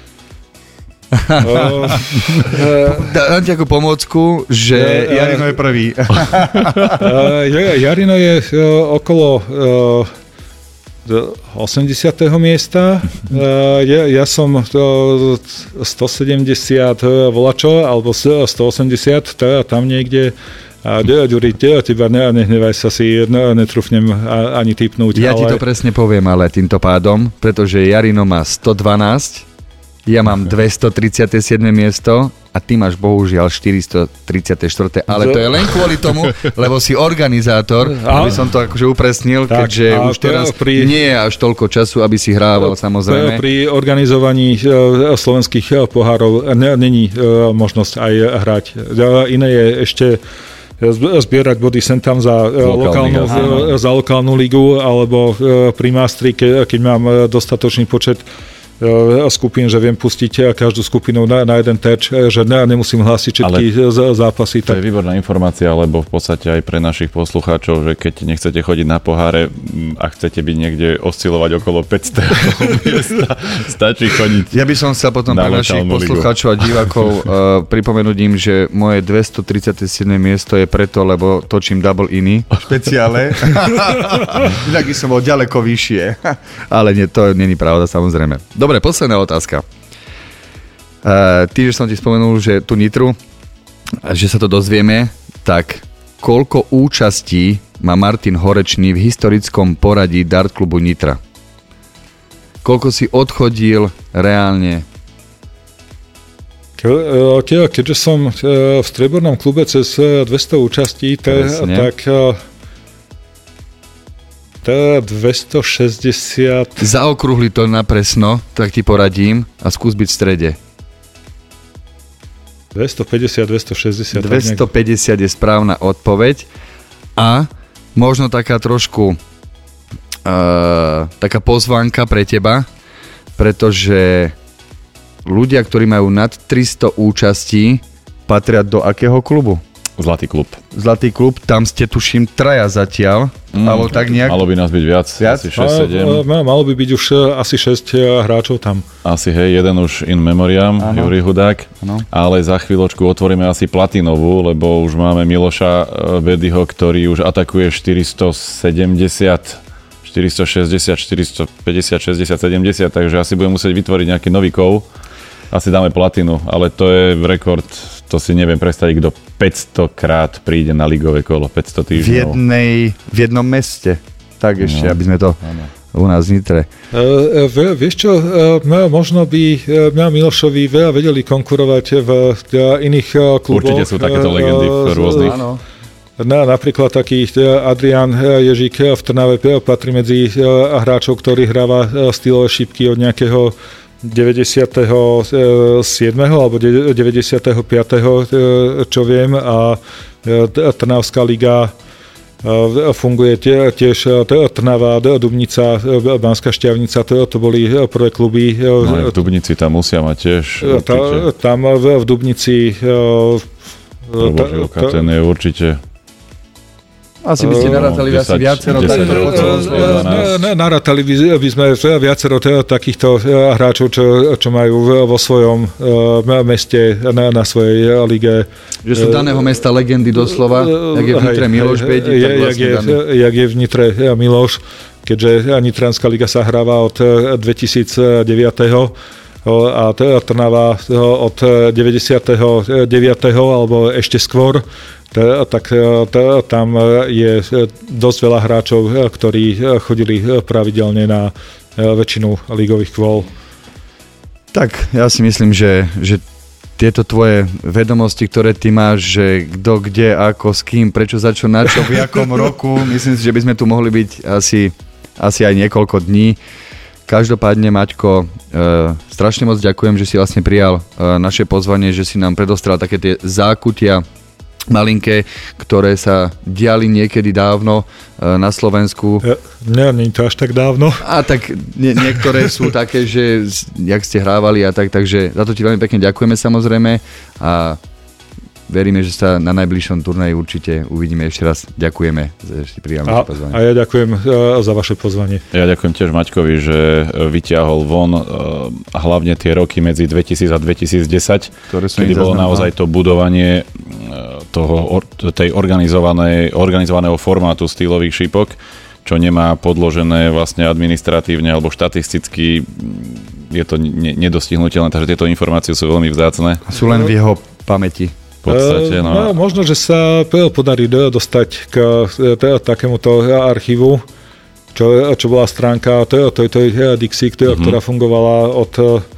Uh, Dám ti ako pomôcku, že uh, Jarino je prvý. uh, Jarino je uh, okolo uh, osemdesiateho miesta. Uh, ja, ja som uh, stosedemdesiat volačo, alebo stoosemdesiat, teda tam niekde. A Ďuri, teba nehnevaj sa, si netrúfnem ani tipnúť. Ja ale... ti to presne poviem, ale týmto pádom, pretože Jarino má stodvanásť, ja mám dvestotridsiate siedme miesto a ty máš bohužiaľ štyristotridsiate štvrté Ale to je len kvôli tomu, lebo si organizátor, a? aby som to akože upresnil, tak, keďže už teraz pri... nie je až toľko času, aby si hrával, samozrejme. Pri organizovaní slovenských pohárov není možnosť aj hrať. Iné je ešte zbierať body sem tam za lokálnu, za lokálnu ligu alebo pri Mastri, keď mám dostatočný počet skupín, že viem pustiť každú skupinu na, na jeden terč, že ne, nemusím hlásiť všetky ale zápasy. To tak... je výborná informácia, lebo v podstate aj pre našich poslucháčov, že keď nechcete chodiť na poháre a chcete byť niekde oscilovať okolo päťsto miesta, stačí chodiť. Ja by som chcel potom pre našich poslucháčov a divákov uh, pripomenúť im, že moje dvestotridsiate siedme miesto je preto, lebo točím double iny špeciále. Inak by som bol ďaleko vyššie. Ale nie, to nie je pravda, samozrejme. Dobre, posledná otázka. Uh, ty, že som ti spomenul, že tu Nitru, že sa to dozvieme, tak koľko účastí má Martin Horečný v historickom poradí Dart klubu Nitra? Koľko si odchodil reálne? Ke, ke, keďže som v striebornom klube cez dvesto účastí, te, tak... dvestošesťdesiat Zaokrúhli to na presno, tak ti poradím a skús byť v strede. dvestopäťdesiat, dvestošesťdesiat dvestopäťdesiat je správna odpoveď a možno taká trošku uh, taká pozvánka pre teba, pretože ľudia, ktorí majú nad tristo účastí, patria do akého klubu? Zlatý klub. Zlatý klub, tam ste tuším traja zatiaľ, mm, alebo tak nejak. Malo by nás byť viac, viac? asi šesť sedem. Malo by byť už asi šesť hráčov tam. Asi hej, jeden už in memoriam, ano. Jurij Hudák, ano. Ale za chvíľočku otvoríme asi platinovú, lebo už máme Miloša Bedyho, ktorý už atakuje štyristosedemdesiat, štyristošesťdesiat, štyristopäťdesiat, šesťdesiat, sedemdesiat, takže asi budeme musieť vytvoriť nejaký nový kov. Asi dáme platinu, ale to je rekord, to si neviem predstaviť, kto päťsto krát príde na ligové kolo, päťsto týždňov. V, jednej, v jednom meste, tak ešte, no, aby sme to ano. U nás v Nitre. Uh, uh, vieš čo, uh, možno by uh, Milošovi veľa vedeli konkurovať v uh, iných uh, kluboch. Určite sú takéto legendy v rôznych. Uh, No, napríklad taký Adrián Ježík v Trnave patrí medzi hráčov, ktorý hráva stylové šípky od nejakého deväťdesiateho siedmeho alebo deväťdesiateho piateho čo viem, a Trnavská liga funguje tiež Trnava, Dubnica, Banská Štiavnica, to, to boli prvé kluby. No aj v Dubnici tam musia mať tiež určite. Tam v, v Dubnici Prvožilka, ten je určite. Asi by ste narátali asi viacero narátali by sme viacero takýchto hráčov, čo, čo majú vo svojom meste na, na svojej lige. Že sú daného mesta legendy doslova, jak je v Nitre Miloš Bedi, tak vlastne jak je, jak je v Nitre Miloš, keďže Nitranská liga sa hráva od dvetisícdeväť a Trnava od deväťdesiateho deviateho alebo ešte skôr, tak tam je dosť veľa hráčov, ktorí chodili pravidelne na väčšinu ligových kvôl. Tak, ja si myslím, že, že tieto tvoje vedomosti, ktoré ty máš, že kto, kde, ako, s kým, prečo, za čo, na čo, v jakom roku, myslím si, že by sme tu mohli byť asi, asi aj niekoľko dní. Každopádne, Maťko, e, strašne moc ďakujem, že si vlastne prijal e, naše pozvanie, že si nám predostral také tie zákutia malinké, ktoré sa diali niekedy dávno e, na Slovensku. Nie, nie je to až tak dávno. A tak nie, niektoré sú také, že jak ste hrávali a tak, takže za to ti veľmi pekne ďakujeme samozrejme a veríme, že sa na najbližšom turnaji určite uvidíme. Ešte raz ďakujeme, že si prijal naše pozvanie. A ja ďakujem za vaše pozvanie. Ja ďakujem tiež Maťkovi, že vyťahol von hlavne tie roky medzi dvetisíc a dvetisícdesať, kedy bolo naozaj to budovanie toho, tej organizovanej, organizovaného formátu stylových šípok, čo nemá podložené vlastne administratívne alebo štatisticky, je to nedostihnuteľné, takže tieto informácie sú veľmi vzácne. Sú len v jeho pamäti. V podstate, no. no. Možno, že sa podarí dostať k takémuto archívu, čo, čo bola stránka to, to, to je Dixie, ktorá, mm-hmm. ktorá fungovala od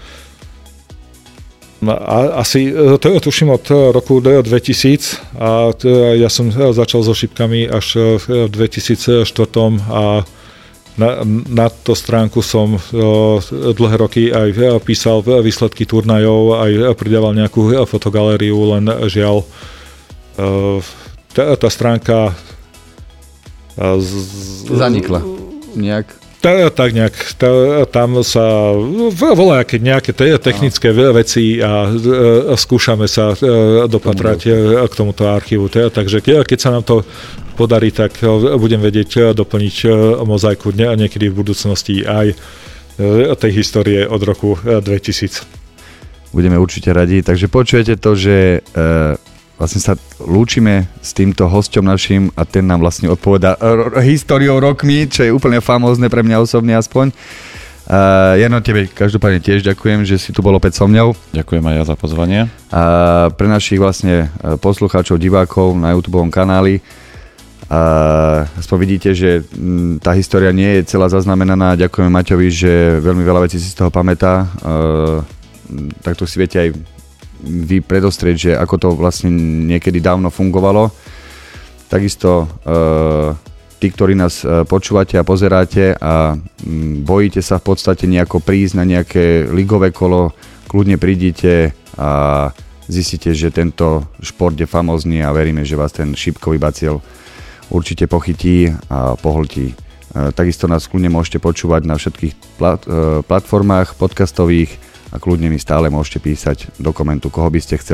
asi, to je tuším od roku dvetisíc a ja som začal so šípkami až v dvetisícštyri a Na, na tú stránku som o, dlhé roky aj písal výsledky turnajov, aj pridával nejakú fotogalériu, len žiaľ o, tá, tá stránka z, zanikla nejak. Tá, tak nejak, tá, tam sa volá nejaké technické veci a, a skúšame sa dopatrať k tomuto archívu. Takže keď sa nám to podarí, tak budem vedieť doplniť mozaiku niekedy v budúcnosti aj tej histórie od roku dvetisíc. Budeme určite radi. Takže počujete to, že e, vlastne sa lúčime s týmto hosťom našim a ten nám vlastne odpovedá r- históriou rokmi, čo je úplne famózne pre mňa osobne aspoň. Uh, Jano, tebe každopádne tiež ďakujem, že si tu bol opäť so mňou. Ďakujem aj ja za pozvanie. Uh, pre našich vlastne poslucháčov, divákov na YouTubeovom kanáli uh, aspoň vidíte, že m, tá história nie je celá zaznamenaná. Ďakujeme Maťovi, že veľmi veľa vecí si z toho pamätá. Uh, takto si viete aj vy predostrieť, že ako to vlastne niekedy dávno fungovalo. Takisto uh, tí, ktorí nás počúvate a pozeráte a bojíte sa v podstate nejako prísť na nejaké ligové kolo, kľudne prídite a zistíte, že tento šport je famózny a veríme, že vás ten šípkový bacil určite pochytí a pohltí. Takisto nás kľudne môžete počúvať na všetkých plat, platformách podcastových a kľudne mi stále môžete písať do komentu, koho by ste chceli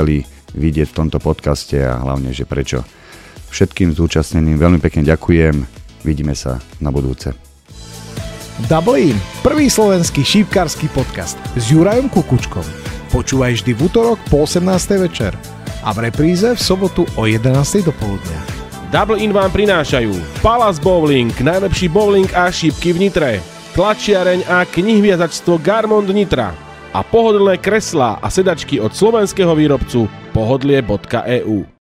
vidieť v tomto podcaste a hlavne, že prečo. Všetkým zúčastneným veľmi pekne ďakujem. Vidíme sa na budúce. Double In, prvý slovenský šípkarský podcast s Jurajom Kukučkom. Počúvaj vždy v útorok po osemnástej večer a v repríze v sobotu o jedenástej do poludnia. Double In vám prinášajú Palace Bowling, najlepší bowling a šípky v Nitre, tlačiareň a knihviazačstvo Garmond Nitra a pohodlné kreslá a sedačky od slovenského výrobcu pohodlie bodka e u.